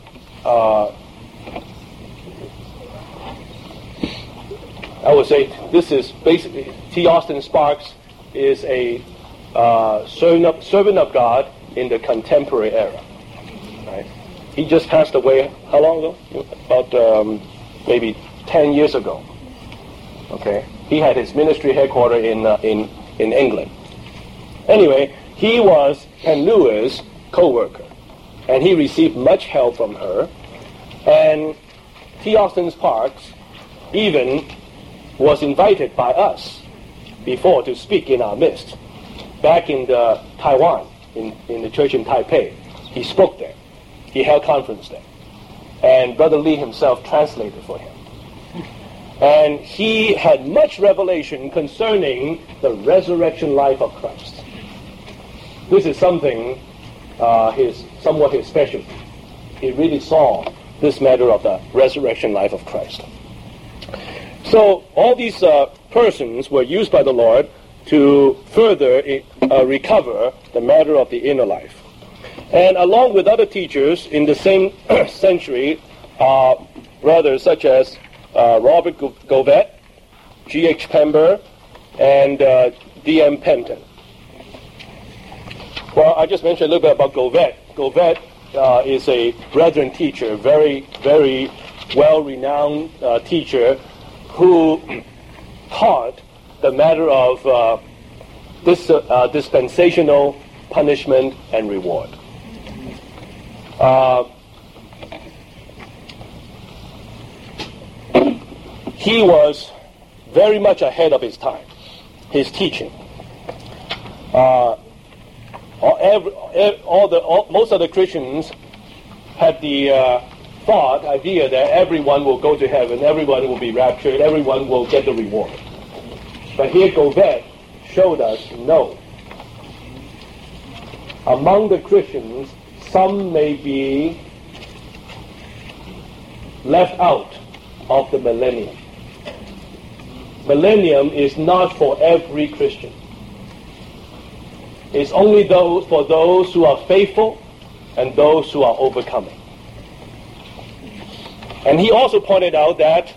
I would say this is basically, T. Austin Sparks is a servant of God in the contemporary era. Right? He just passed away, how long ago? About maybe 10 years ago. Okay, he had his ministry headquarters in England. Anyway, he was Penn Lewis' co-worker, and he received much help from her. And T. Austin Sparks even was invited by us before to speak in our midst. Back in Taiwan, in the church in Taipei, he spoke there. He held conference there. And Brother Lee himself translated for him. And he had much revelation concerning the resurrection life of Christ. This is something, somewhat his specialty. He really saw this matter of the resurrection life of Christ. So all these persons were used by the Lord to further recover the matter of the inner life. And along with other teachers in the same century, brothers such as Robert Govett, G.H. Pember, and D.M. Penton. Well, I just mentioned a little bit about Govett. Govett is a Brethren teacher, very, very well-renowned teacher who taught the matter of dispensational punishment and reward. He was very much ahead of his time, his teaching. Most of the Christians had the idea that everyone will go to heaven, everyone will be raptured, everyone will get the reward. But here Govett showed us, no. Among the Christians, some may be left out of the millennium. Millennium is not for every Christian. It's only for those who are faithful and those who are overcoming. And he also pointed out that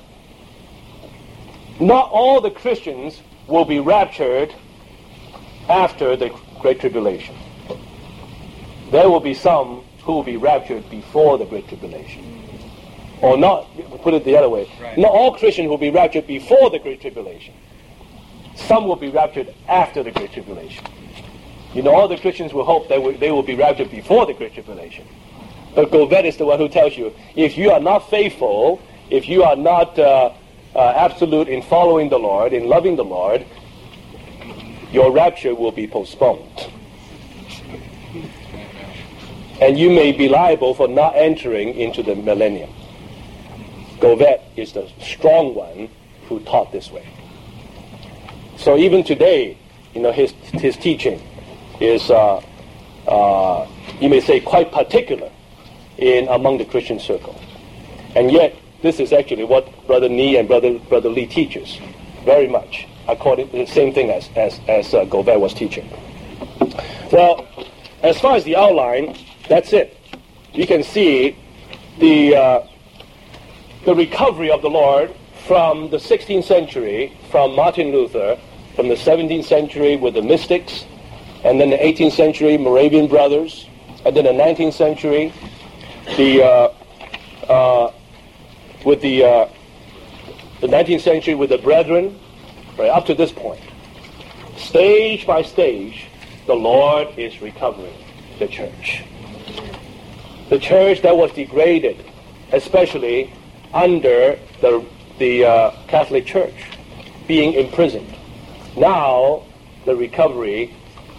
not all the Christians will be raptured after the Great Tribulation. There will be some who will be raptured before the Great Tribulation. Or not, put it the other way. Right. Not all Christians will be raptured before the Great Tribulation. Some will be raptured after the Great Tribulation. All the Christians will hope that they will be raptured before the Great Tribulation. But Govett is the one who tells you, if you are not faithful, if you are not absolute in following the Lord, in loving the Lord, your rapture will be postponed. And you may be liable for not entering into the millennium. Govett is the strong one who taught this way. So even today, his teaching is, you may say, quite particular among the Christian circle. And yet, this is actually what Brother Nee and Brother Lee teaches, very much, according to the same thing as Govett was teaching. Well, as far as the outline, that's it. You can see the recovery of the Lord from the 16th century, from Martin Luther, from the 17th century with the mystics, and then the 18th century Moravian brothers, and then the 19th century with the 19th century with the Brethren, right up to this point. Stage by stage, the Lord is recovering the church. The church that was degraded, especially under the Catholic Church, being imprisoned. Now, the recovery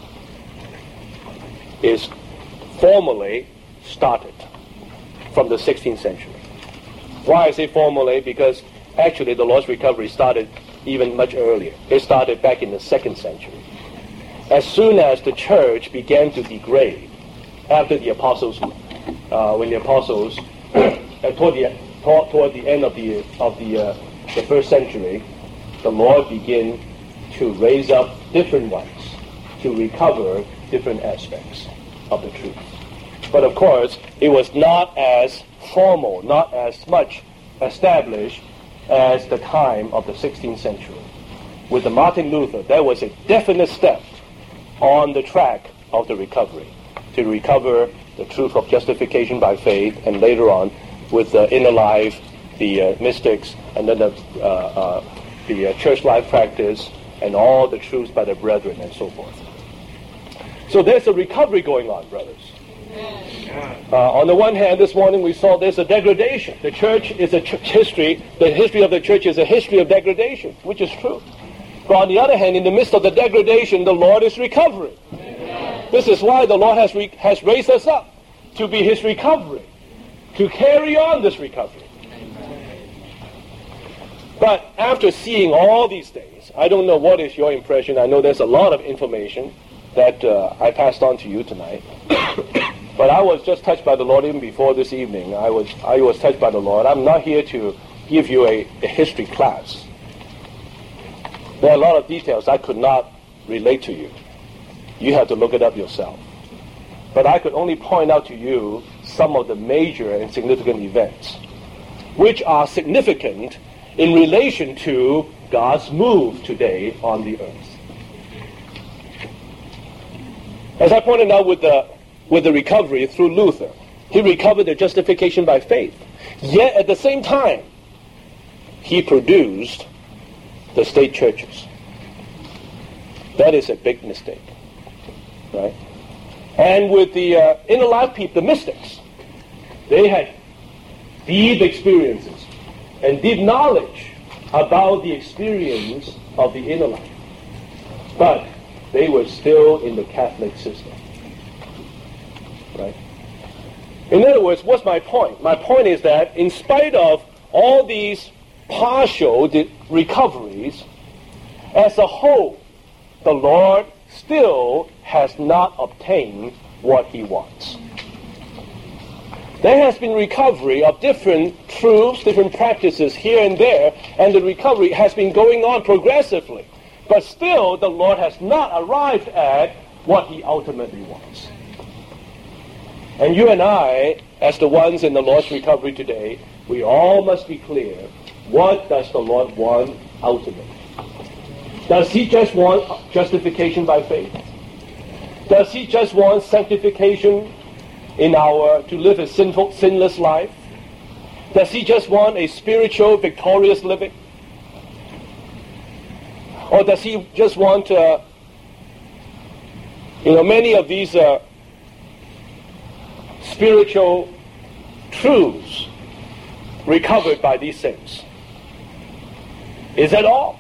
is formally started from the 16th century. Why I say formally? Because actually the Lord's recovery started even much earlier. It started back in the 2nd century. As soon as the church began to degrade, after the apostles, when the apostles, toward the end of the 1st century, the Lord began to raise up different ones to recover different aspects of the truth. But of course, it was not as formal, not as much established as the time of the 16th century. With the Martin Luther, there was a definite step on the track of the recovery, to recover the truth of justification by faith, and later on with the inner life, the mystics, and then the church life practice, and all the truths by the brethren, and so forth. So there's a recovery going on, brothers. On the one hand, this morning we saw there's a degradation. The church is a history. The history of the church is a history of degradation, which is true. But on the other hand, in the midst of the degradation, the Lord is recovering. This is why the Lord has raised us up to be His recovery, to carry on this recovery. But after seeing all these things, I don't know what is your impression. I know there's a lot of information that I passed on to you tonight. But I was just touched by the Lord even before this evening. I was touched by the Lord. I'm not here to give you a history class. There are a lot of details I could not relate to you. You have to look it up yourself. But I could only point out to you some of the major and significant events, which are significant in relation to God's move today on the earth. As I pointed out with the recovery through Luther, he recovered the justification by faith. Yet at the same time, he produced the state churches. That is a big mistake, right? And with the inner life people, the mystics, they had deep experiences and deep knowledge about the experience of the inner life. But they were still in the Catholic system, right? In other words, what's my point? My point is that in spite of all these partial recoveries, as a whole, the Lord still has not obtained what he wants. There has been recovery of different truths, different practices here and there, and the recovery has been going on progressively. But still, the Lord has not arrived at what he ultimately wants. And you and I, as the ones in the Lord's recovery today, we all must be clear, what does the Lord want ultimately? Does he just want justification by faith? Does he just want sanctification to live a sinless life? Does he just want a spiritual, victorious living? Or does he just want, many of these spiritual truths recovered by these saints? Is that all?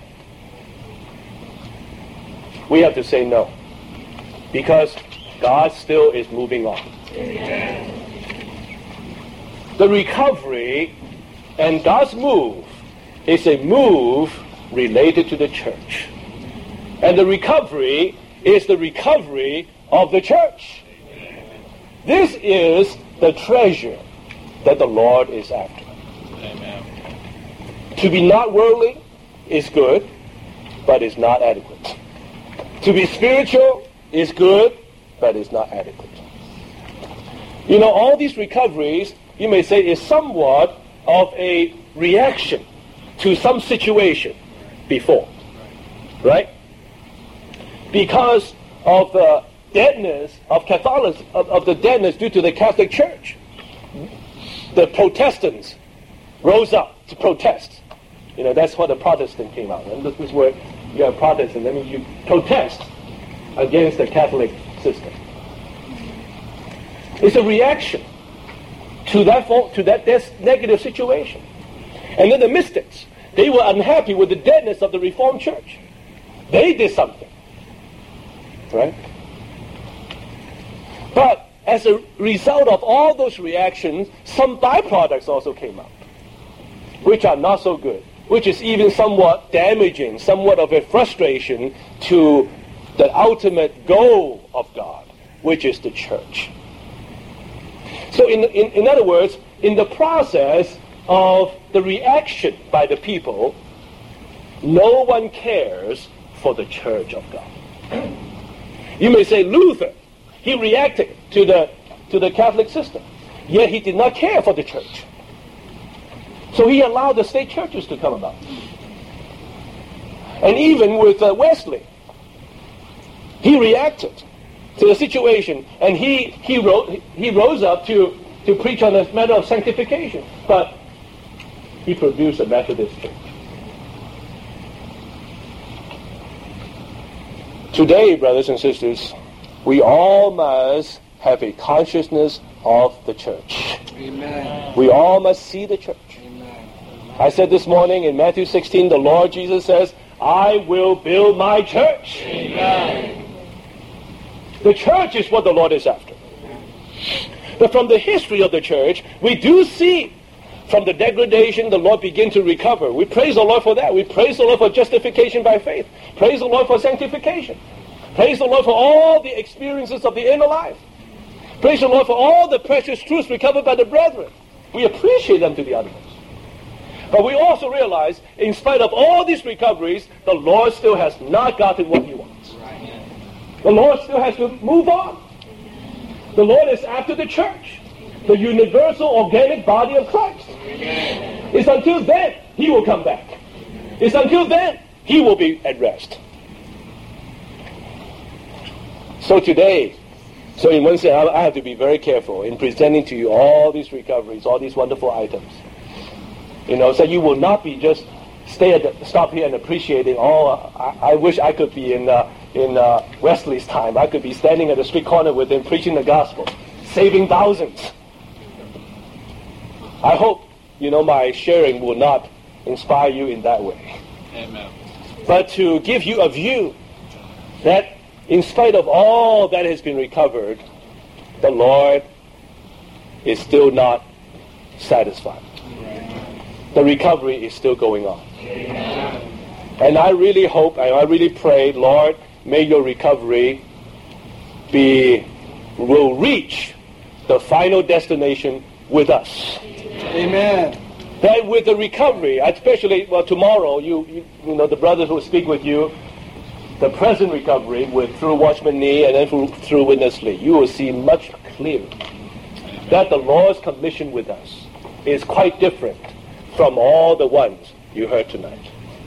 We have to say no, because God still is moving on. Amen. The recovery and God's move is a move related to the church. And the recovery is the recovery of the church. This is the treasure that the Lord is after. Amen. To be not worldly is good, but is not adequate. To be spiritual is good, but is not adequate. All these recoveries, you may say, is somewhat of a reaction to some situation before, right? Because of the deadness of Catholicism, of the deadness due to the Catholic Church, the Protestants rose up to protest. That's how the Protestant came out. And this is where you have Protestant. You protest against the Catholic system. It's a reaction to that negative situation. And then the mystics, they were unhappy with the deadness of the Reformed Church. They did something, right? But as a result of all those reactions, some byproducts also came out, which are not so good, which is even somewhat damaging, somewhat of a frustration to the ultimate goal of God, which is the church. So in other words, in the process of the reaction by the people, no one cares for the church of God. You may say Luther, he reacted to the Catholic system, yet he did not care for the church. So he allowed the state churches to come about. And even with Wesley, he reacted to the situation, and he rose up to preach on the matter of sanctification, but he produced a Methodist church. Today, brothers and sisters, we all must have a consciousness of the church. Amen. We all must see the church. Amen. I said this morning in Matthew 16, the Lord Jesus says, I will build my church. Amen. The church is what the Lord is after. But from the history of the church, we do see from the degradation the Lord begin to recover. We praise the Lord for that. We praise the Lord for justification by faith. Praise the Lord for sanctification. Praise the Lord for all the experiences of the inner life. Praise the Lord for all the precious truths recovered by the brethren. We appreciate them to the utmost. But we also realize, in spite of all these recoveries, the Lord still has not gotten what he wants. The Lord still has to move on. The Lord is after the church, the universal organic body of Christ. Amen. It's until then he will come back. It's until then, he will be at rest. So today, in one sense, I have to be very careful in presenting to you all these recoveries, all these wonderful items. So you will not be just stop here and appreciating, I wish I could be in Wesley's time. I could be standing at the street corner with him preaching the gospel, saving thousands. I hope, my sharing will not inspire you in that way.
Amen.
But to give you a view that in spite of all that has been recovered, the Lord is still not satisfied. The recovery is still going on. And I really hope, and I really pray, Lord, may your recovery will reach the final destination with us.
Amen.
That with the recovery, especially tomorrow, the brothers will speak with you. The present recovery through Watchman Nee and then through Witness Lee, you will see much clearer that the Lord's commission with us is quite different from all the ones you heard tonight.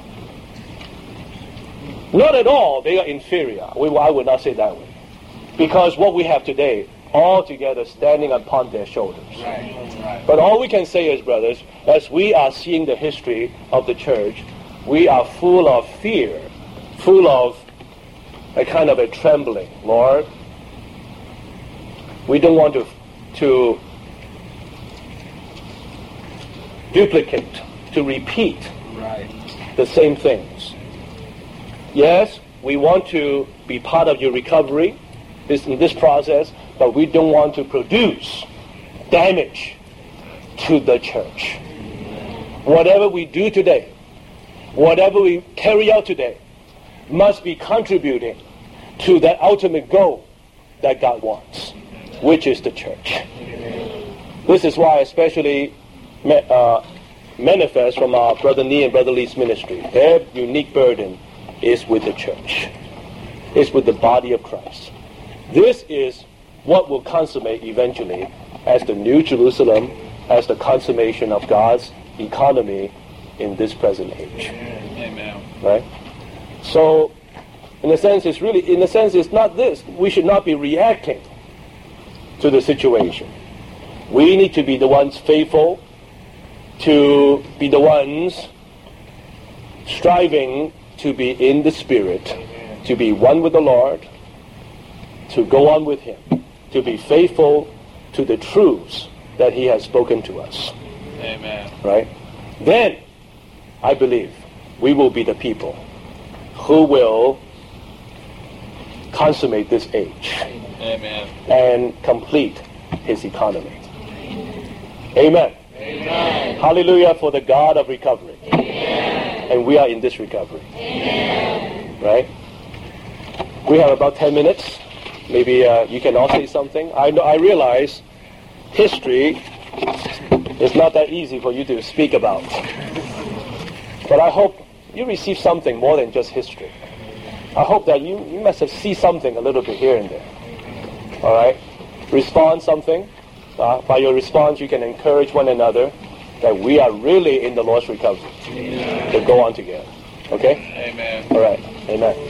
Not at all, they are inferior. I would not say that way. Because what we have today, all together standing upon their shoulders.
Right.
But all we can say is, brothers, as we are seeing the history of the church, we are full of fear, full of a kind of a trembling. Lord, we don't want to duplicate, to repeat the same things. Yes, we want to be part of your recovery in this process, but we don't want to produce damage to the church. Whatever we do today, whatever we carry out today, must be contributing to that ultimate goal that God wants, which is the church. This is why especially manifest from our Brother Nee and Brother Lee's ministry. Their unique burden is with the church. It's with the body of Christ. This is what will consummate eventually as the New Jerusalem, as the consummation of God's economy in this present age.
Amen.
Right? So, in a sense, it's not this. We should not be reacting to the situation. We need to be the ones faithful, to be the ones striving to be in the Spirit, to be one with the Lord, to go on with Him, to be faithful to the truths that He has spoken to us.
Amen.
Right? Then, I believe, we will be the people who will consummate this age.
Amen.
And complete His economy. Amen.
Amen.
Hallelujah for the God of recovery.
Amen.
And we are in this recovery.
Amen.
Right? We have about 10 minutes. Maybe you can all say something. I realize history is not that easy for you to speak about. But I hope you receive something more than just history. I hope that you must have seen something a little bit here and there. All right? Respond something. By your response, you can encourage one another that we are really in the Lord's recovery. To go on together. Okay?
Amen.
All right. Amen.